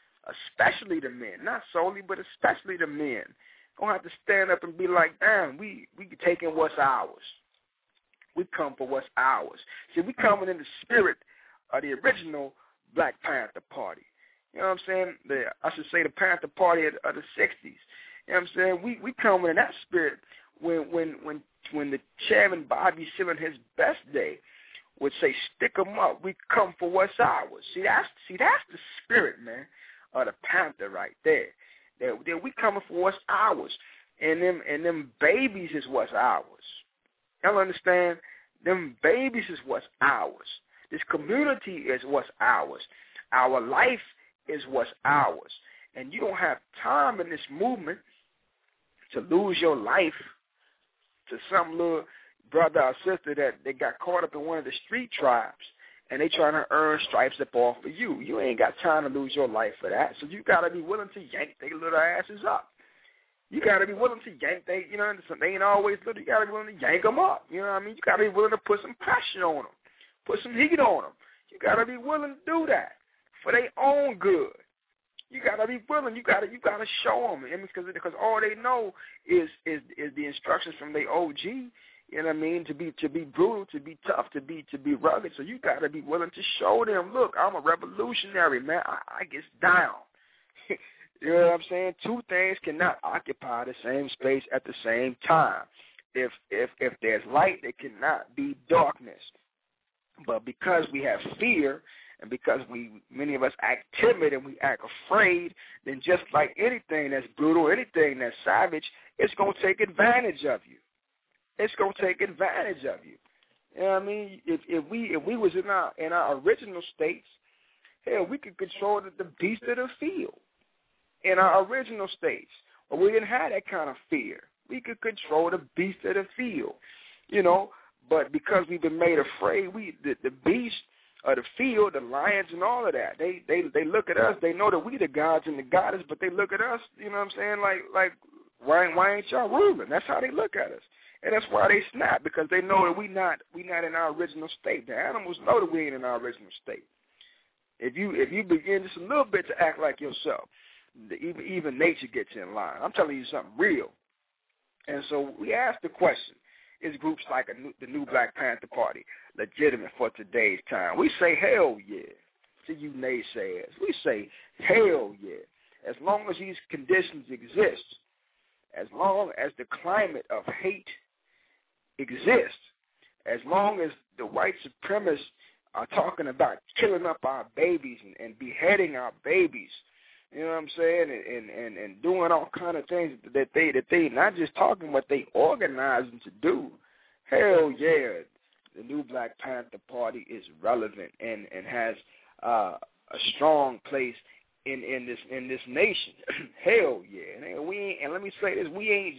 not solely, but especially the men, gonna have to stand up and be like, damn, we taking what's ours. We come for what's ours. See, we coming in the spirit of the original Black Panther Party. You know what I'm saying? I should say the Panther Party of the 60s. You know what I'm saying? We coming in that spirit when the chairman Bobby Seale in his best day would say, stick 'em up. We come for what's ours. See, that's the spirit, man, of the Panther right there. That we coming for what's ours, and them babies is what's ours. Y'all understand? Them babies is what's ours. This community is what's ours. Our life is what's ours. And you don't have time in this movement to lose your life to some little brother or sister that they got caught up in one of the street tribes, and they trying to earn stripes up off of you. You ain't got time to lose your life for that. So you got to be willing to yank their little asses up. You got to be willing to yank they, you know, they ain't always little. You got to be willing to yank them up. You know what I mean? You got to be willing to put some passion on them, put some heat on them. You got to be willing to do that for their own good. You got to be willing. You got to show them. I mean, because all they know is the instructions from their OG. You know what I mean? To be brutal, to be tough, to be rugged. So you got to be willing to show them, look, I'm a revolutionary, man. I get down. You know what I'm saying? Two things cannot occupy the same space at the same time. If there's light, there cannot be darkness. But because we have fear, and because many of us act timid and we act afraid, then just like anything that's brutal, anything that's savage, it's going to take advantage of you. It's going to take advantage of you. You know what I mean? If we was in our original states, hell, we could control the beast of the field in our original states. But we didn't have that kind of fear. We could control the beast of the field, you know. But because we've been made afraid, the beast of the field, the lions and all of that, they look at us. They know that we the gods and the goddess, but they look at us, you know what I'm saying, like why ain't y'all ruling? That's how they look at us. And that's why they snap, because they know that we not in our original state. The animals know that we ain't in our original state. If you begin just a little bit to act like yourself, even nature gets in line. I'm telling you something real. And so we ask the question, is groups like the New Black Panther Party legitimate for today's time? We say hell yeah to you naysayers. We say hell yeah. As long as these conditions exist, as long as the climate of hate exists, as long as the white supremacists are talking about killing up our babies and beheading our babies, you know what I'm saying, and doing all kind of things that they not just talking, but they organizing to do. Hell yeah, the New Black Panther Party is relevant and has a strong place in this nation. Hell yeah, and let me say this: we ain't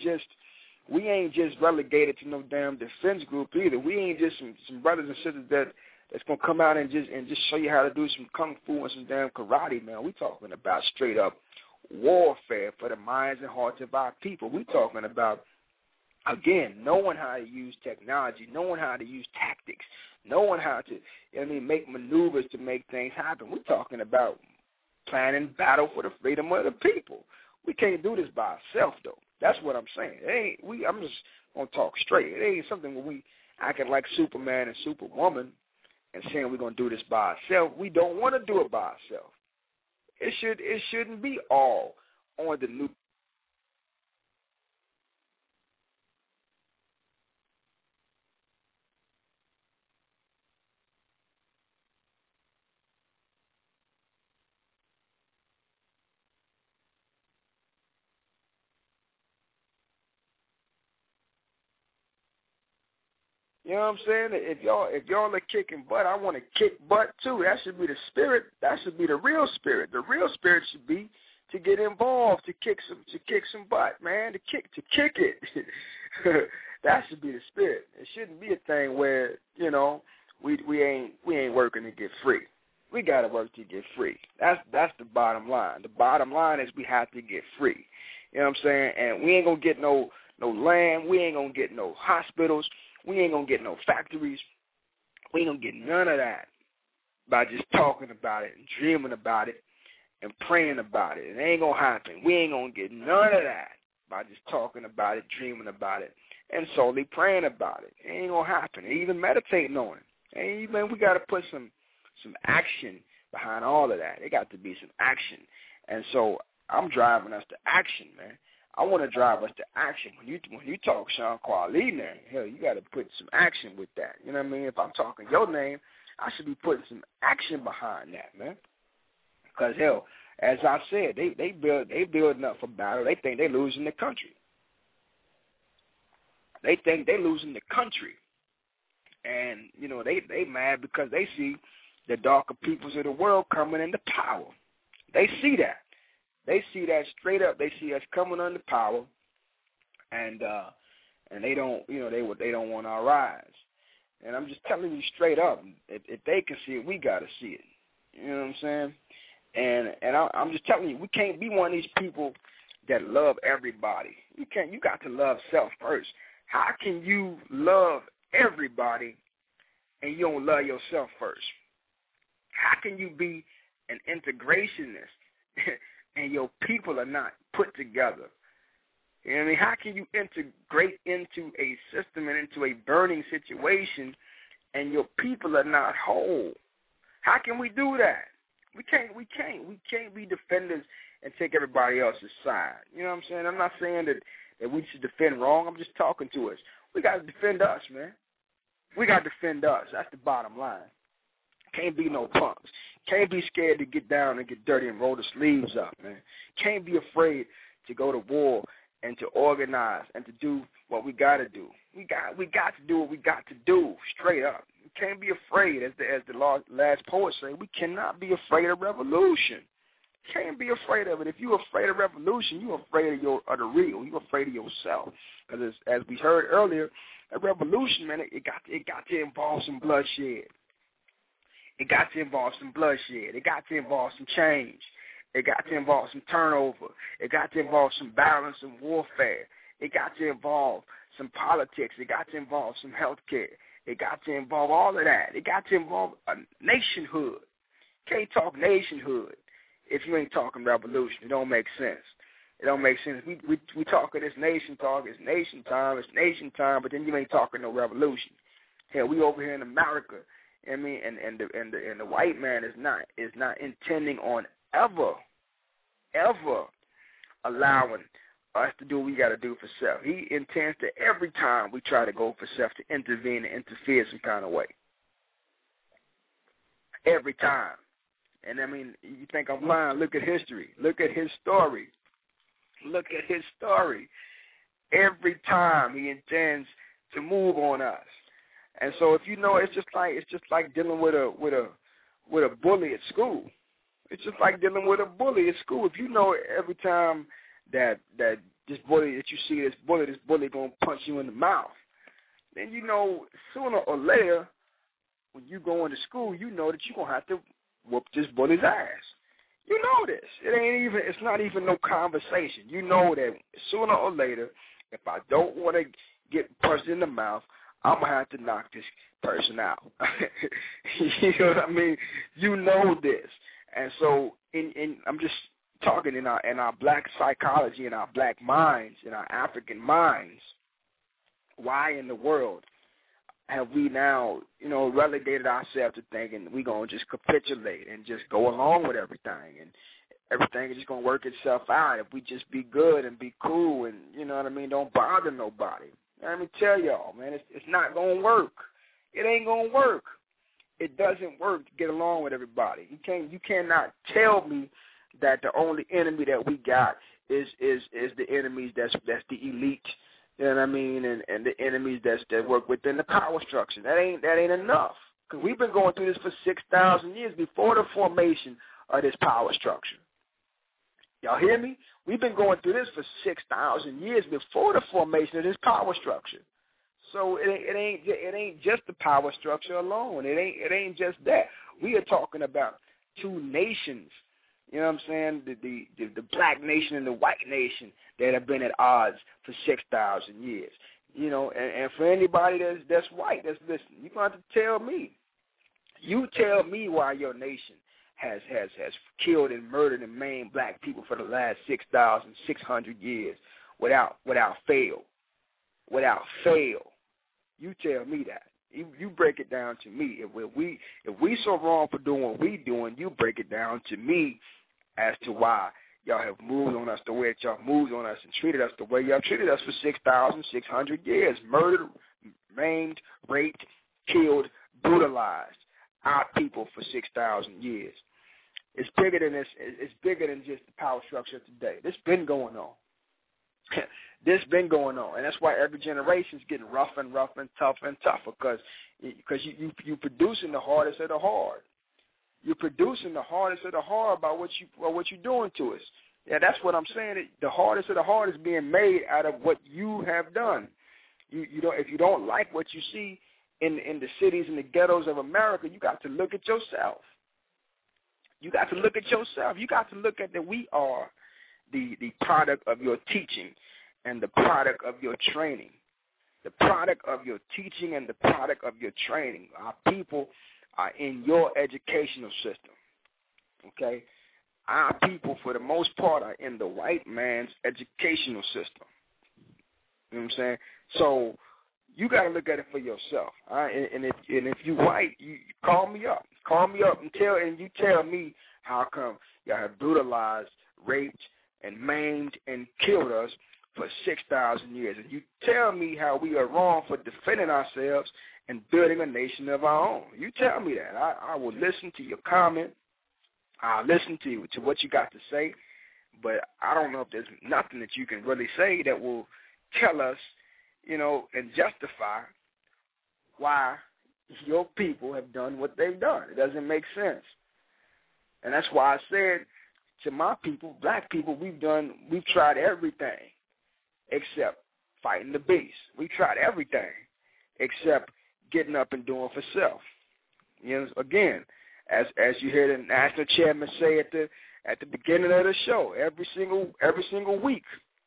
just relegated to no damn defense group either. We ain't just some brothers and sisters that's gonna come out and just show you how to do some kung fu and some damn karate, man. We talking about straight up warfare for the minds and hearts of our people. We talking about, again, knowing how to use technology, knowing how to use tactics, knowing how to make maneuvers to make things happen. We're talking about planning battle for the freedom of the people. We can't do this by ourselves, though. That's what I'm saying. I'm just gonna talk straight. It ain't something where we acting like Superman and Superwoman and saying we're going to do this by ourselves. We don't want to do it by ourselves. It shouldn't be all on the new. You know what I'm saying? If y'all are kicking butt, I want to kick butt too. That should be the spirit. That should be the real spirit. The real spirit should be to get involved, to kick some butt, man. To kick it. That should be the spirit. It shouldn't be a thing where, you know, we ain't working to get free. We gotta work to get free. That's the bottom line. The bottom line is we have to get free. You know what I'm saying? And we ain't gonna get no land. We ain't gonna get no hospitals. We ain't going to get no factories. We ain't going to get none of that by just talking about it and dreaming about it and praying about it. It ain't going to happen. We ain't going to get none of that by just talking about it, dreaming about it, and solely praying about it. It ain't going to happen. And even meditating on it. And man, we got to put some action behind all of that. There got to be some action. And so I'm driving us to action, man. I want to drive us to action. When you talk Sean Quali name, hell, you got to put some action with that. You know what I mean? If I'm talking your name, I should be putting some action behind that, man. Because hell, as I said, they building up for battle. They think they losing the country. They think they losing the country, and you know they mad because they see the darker peoples of the world coming into power. They see that. They see that straight up. They see us coming under power, and they don't, they don't want our rise. And I'm just telling you straight up, if they can see it, we got to see it. You know what I'm saying? And I'm just telling you, we can't be one of these people that love everybody. You got to love self first. How can you love everybody and you don't love yourself first? How can you be an integrationist and your people are not put together? You know what I mean? How can you integrate into a system and into a burning situation and your people are not whole? How can we do that? We can't be defenders and take everybody else's side. You know what I'm saying? I'm not saying that we should defend wrong. I'm just talking to us. We got to defend us, man. We got to defend us. That's the bottom line. Can't be no punks. Can't be scared to get down and get dirty and roll the sleeves up, man. Can't be afraid to go to war and to organize and to do what we got to do. We got to do what we got to do, straight up. We can't be afraid, as the last poet said. We cannot be afraid of revolution. Can't be afraid of it. If you're afraid of revolution, you're afraid of the real. You're afraid of yourself. Because as we heard earlier, a revolution, man, it got to involve some bloodshed. It got to involve some bloodshed. It got to involve some change. It got to involve some turnover. It got to involve some battle and some warfare. It got to involve some politics. It got to involve some health care. It got to involve all of that. It got to involve a nationhood. Can't talk nationhood if you ain't talking revolution. It don't make sense. It don't make sense. We talking this nation talk. It's nation time, but then you ain't talking no revolution. Hell, we over here in America. I mean, and the white man is not intending on ever allowing us to do what we got to do for self. He intends to, every time we try to go for self, to intervene and interfere some kind of way. Every time. And I mean, you think I'm lying? Look at history. Look at his story. Look at his story. Every time he intends to move on us. And so if you know, it's just like dealing with a bully at school. It's just like dealing with a bully at school. If you know every time that this bully that you see this bully gonna punch you in the mouth, then you know sooner or later when you go into school, you know that you're gonna have to whoop this bully's ass. You know this. It's not even no conversation. You know that sooner or later, if I don't want to get punched in the mouth, I'm going to have to knock this person out. You know what I mean? You know this. And so I'm just talking in our black psychology, in our black minds, in our African minds, why in the world have we now, relegated ourselves to thinking we're going to just capitulate and just go along with everything, and everything is just going to work itself out if we just be good and be cool and, you know what I mean, don't bother nobody. Let me tell y'all, man, it's not going to work. It ain't going to work. It doesn't work to get along with everybody. You cannot tell me that the only enemy that we got is the enemies that's the elite. You know what I mean? And the enemies that work within the power structure. That ain't enough. Because we've been going through this for 6,000 years before the formation of this power structure. Y'all hear me? We've been going through this for 6,000 years before the formation of this power structure. So it ain't just the power structure alone. It ain't just that. We are talking about two nations. You know what I'm saying? The black nation and the white nation that have been at odds for 6,000 years. You know, and for anybody that's white that's listening, you're going to have to tell me. You tell me why your nation has killed and murdered and maimed black people for the last 6,600 years without fail. Without fail. You tell me that. You break it down to me. If we so wrong for doing what we doing, you break it down to me as to why y'all have moved on us the way that y'all moved on us and treated us the way y'all treated us for 6,600 years. Murdered, maimed, raped, killed, brutalized our people for 6,000 years. It's bigger than this. It's bigger than just the power structure today. This been going on. This been going on, and that's why every generation is getting rougher and rougher and tougher, because you producing the hardest of the hard. You're producing the hardest of the hard by what you're doing to us. Yeah, that's what I'm saying. The hardest of the hard is being made out of what you have done. You don't, if you don't like what you see in the cities and the ghettos of America, you got to look at yourself. You got to look at yourself. You got to look at that we are the product of your teaching and the product of your training. The product of your teaching and the product of your training. Our people are in your educational system. Okay? Our people, for the most part, are in the white man's educational system. You know what I'm saying? So you got to look at it for yourself. All right? And if you white, you call me up. Call me up and you tell me how come y'all have brutalized, raped, and maimed and killed us for 6,000 years. And you tell me how we are wrong for defending ourselves and building a nation of our own. You tell me that. I will listen to your comment. I'll listen to what you got to say. But I don't know if there's nothing that you can really say that will tell us, and justify why your people have done what they've done. It doesn't make sense. And that's why I said to my people, black people, we've tried everything except fighting the beast. We tried everything except getting up and doing for self. Again, as you hear the national chairman say at the beginning of the show, every single week,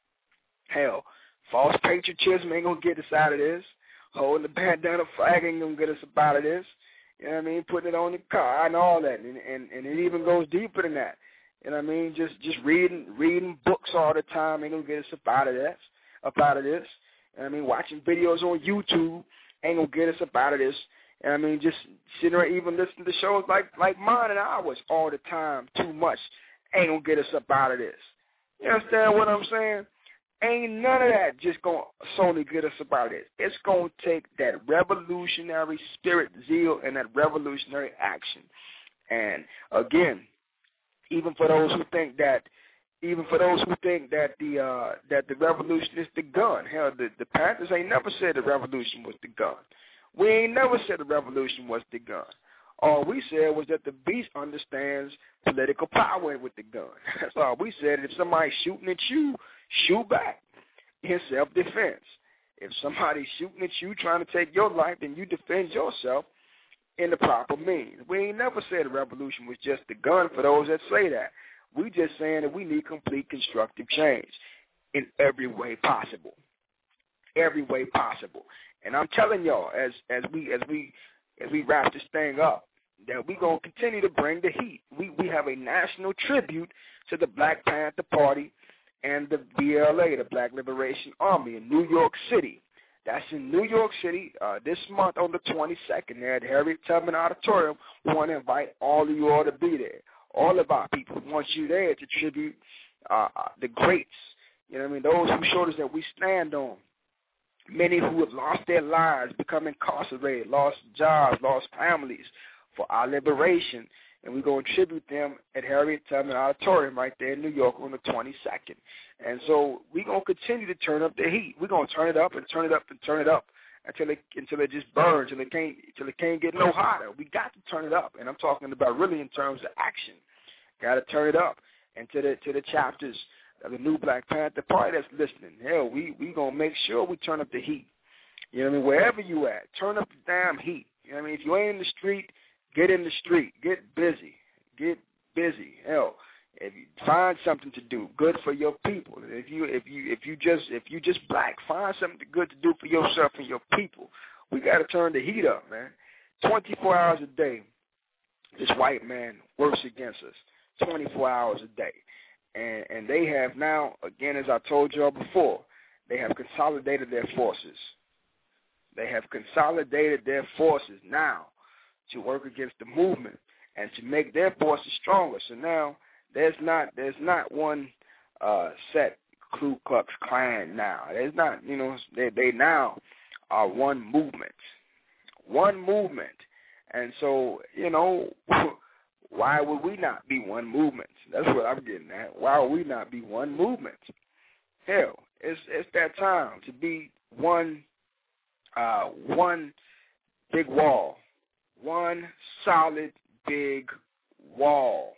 hell, false patriotism ain't gonna get us out of this. Holding the bandana flag ain't gonna get us up out of this. You know what I mean? Putting it on the car and all that, and it even goes deeper than that. You know what I mean? Just reading books all the time ain't gonna get us up out of this. You know what I mean? Watching videos on YouTube ain't gonna get us up out of this. You know what I mean? Just sitting there, even listening to shows like mine and ours all the time, too much, ain't gonna get us up out of this. You understand what I'm saying? Ain't none of that just going to solely get us about it. It's going to take that revolutionary spirit, zeal, and that revolutionary action. And again, even for those who think that the revolution is the gun, hell, the Panthers ain't never said the revolution was the gun. We ain't never said the revolution was the gun. All we said was that the beast understands political power with the gun. That's all we said. If somebody's shooting at you, shoot back in self-defense. If somebody's shooting at you trying to take your life, then you defend yourself in the proper means. We ain't never said the revolution was just the gun for those that say that. We just saying that we need complete constructive change in every way possible. Every way possible. And I'm telling y'all, as we wrap this thing up, that we're going to continue to bring the heat. We have a national tribute to the Black Panther Party and the BLA, the Black Liberation Army, in New York City. That's in New York City this month on the 22nd there at Harriet Tubman Auditorium. We want to invite all of you all to be there. All of our people want you there to tribute the greats, you know what I mean, those whose shoulders that we stand on. Many who have lost their lives, become incarcerated, lost jobs, lost families for our liberation. And we're going to tribute them at Harriet Tubman Auditorium right there in New York on the 22nd. And so we're going to continue to turn up the heat. We're going to turn it up and turn it up and turn it up until it just burns, until it can't get no hotter. We got to turn it up. And I'm talking about really in terms of action. Got to turn it up. And to the chapters of the new Black Panther Party that's listening, hell, we going to make sure we turn up the heat. You know what I mean? Wherever you at, turn up the damn heat. You know what I mean? If you ain't in the street, get in the street. Get busy. Get busy. Hell, if you find something to do, good for your people. If you just black, find something good to do for yourself and your people. We got to turn the heat up, man. 24 hours a day, this white man works against us. 24 hours a day. And they have now, again, as I told y'all before, they have consolidated their forces. They have consolidated their forces now to work against the movement and to make their forces stronger. So now there's not one set Ku Klux Klan now. There's not, they now are one movement. One movement. And so, why would we not be one movement? That's what I'm getting at. Why would we not be one movement? Hell, it's that time to be one big wall. One solid big wall.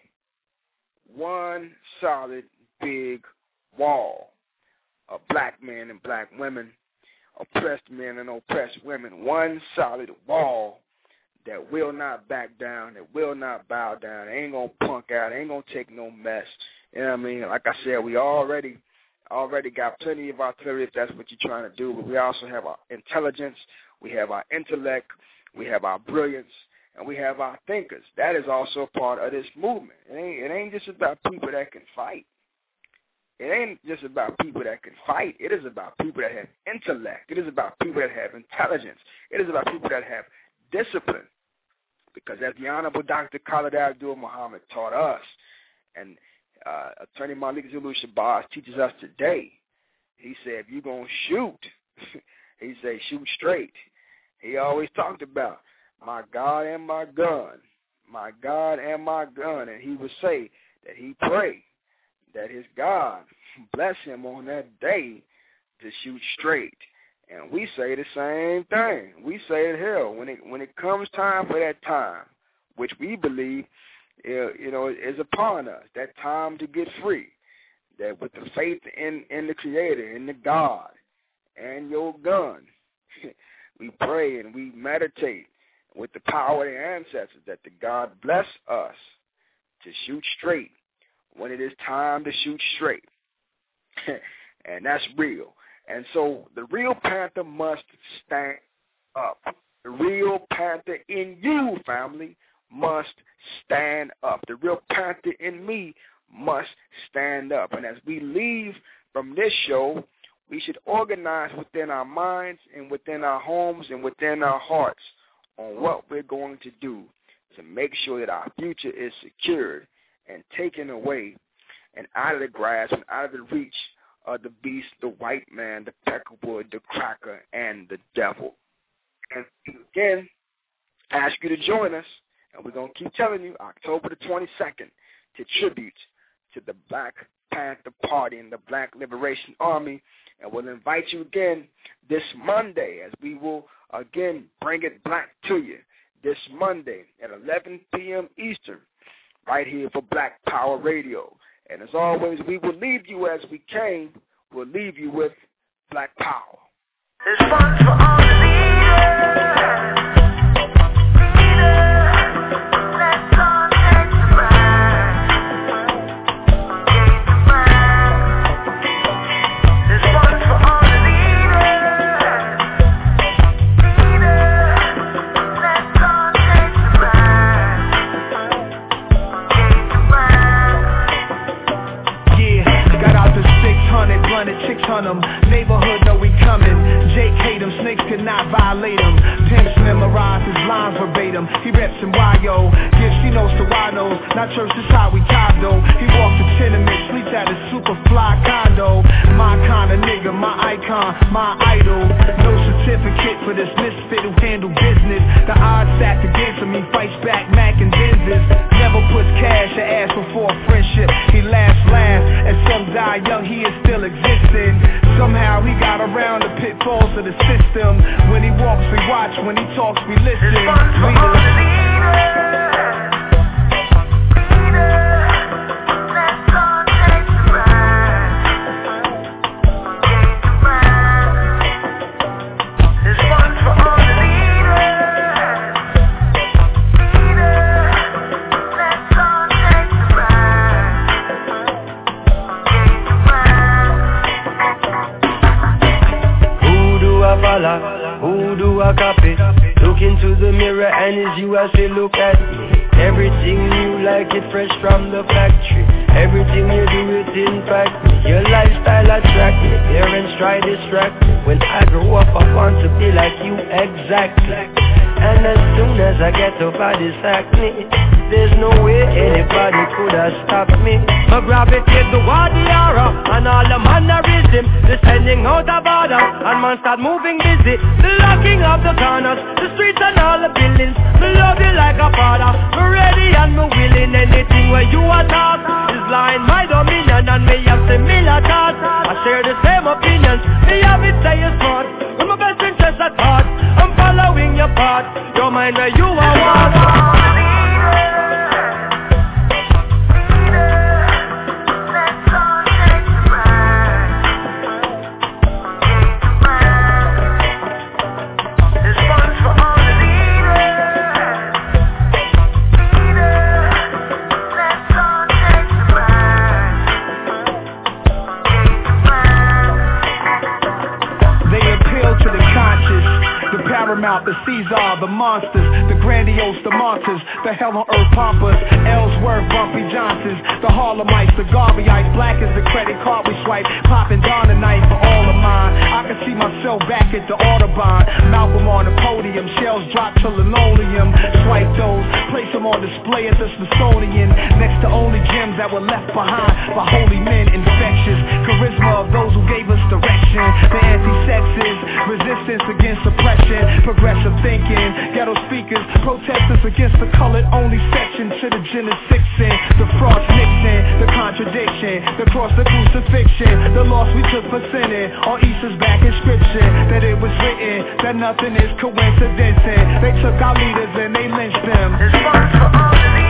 One solid big wall of black men and black women, oppressed men and oppressed women. One solid wall that will not back down, that will not bow down. They ain't going to punk out. They ain't going to take no mess. You know what I mean? Like I said, we already got plenty of artillery if that's what you're trying to do, but we also have our intelligence, we have our intellect, we have our brilliance, and we have our thinkers. That is also part of this movement. It ain't just about people that can fight. It ain't just about people that can fight. It is about people that have intellect. It is about people that have intelligence. It is about people that have discipline. Because as the Honorable Dr. Khalid Abdul-Muhammad taught us, and Attorney Malik Zulu Shabazz teaches us today, he said, if you're going to shoot, he said, shoot straight. He always talked about my God and my gun, my God and my gun. And he would say that he prayed that his God bless him on that day to shoot straight. And we say the same thing. We say it here when it comes time for that time, which we believe, is upon us, that time to get free, that with the faith in the Creator, in the God, and your gun, we pray and we meditate with the power of the ancestors that the God bless us to shoot straight when it is time to shoot straight. And that's real. And so the real Panther must stand up. The real Panther in you, family, must stand up. The real Panther in me must stand up. And as we leave from this show, we should organize within our minds and within our homes and within our hearts on what we're going to do to make sure that our future is secured and taken away and out of the grasp and out of the reach of the beast, the white man, the peckerwood, the cracker, and the devil. And again, ask you to join us, and we're going to keep telling you, October the 22nd, to tribute to the Black Panther Party and the Black Liberation Army. And we'll invite you again this Monday as we will again bring it black to you this Monday at 11 p.m. Eastern right here for Black Power Radio. And as always, we will leave you as we came. We'll leave you with Black Power. This one's for all the leaders. Let's all take the ride. Gain the mind. This one's for all the leaders. Let's all take the ride. Gain the mind. Yeah, got out the 600, blunted chicks on them. Neighborhood know we coming. Jake hate him, snakes could not violate him. Pimps memorize his lines verbatim. He reps in YO, gives Chinos to Winos. Not church, this how we top though. He walks the tenement, sleeps at his super fly condo. My kind of nigga, my icon, my idol. No certificate for this misfit who handle business. The odds stacked against him, he fights back, Mac and Benzes. Never puts cash or ass before a friendship. He laughs, and some die young, he is still existing. Somehow he got around the pitfalls of the system. When he walks, we watch. When he talks, we listen. Who do I copy? Look into the mirror and it's you as they look at me. Everything new like it fresh from the factory. Everything you do it impact me. Your lifestyle attract me. Parents try distract me. When I grow up I want to be like you exactly. And as soon as I get up I distract me. There's no way anybody could have stopped me. I gravitate toward the aura and all the mannerism. Descending out the border and man start moving busy. The locking of the corners, the streets and all the buildings. Me love you like a father. Me ready and me willing. Anything where you are taught is lying my dominion. And me have similar thoughts. I share the same opinions. Me have it say you're smart. With my best interest at heart. I'm following your path. Your mind where you are walking. Paramount, the Caesar, the monsters, the grandiose, the monsters, the hell on earth pompers, Ellsworth, Bumpy Johnsons, the Harlemites, the Garveyites, black as the credit card we swipe, popping down the night for all of mine. I can see myself back at the Audubon, Malcolm on the podium, shells drop to linoleum, swipe those, place them on display at the Smithsonian, next to only gems that were left behind by holy men, infectious charisma of those who gave us direction, the anti-sexist, resistance against oppression, progressive thinking, ghetto speakers, protesters against the colored only section, to the Genesis Sixin, the Frost Nixon, the contradiction, the cross, the crucifixion, the loss we took for sinning, on Easter's back inscription, that it was written, that nothing is coincidence, they took our leaders and they lynched them. It's fun for all of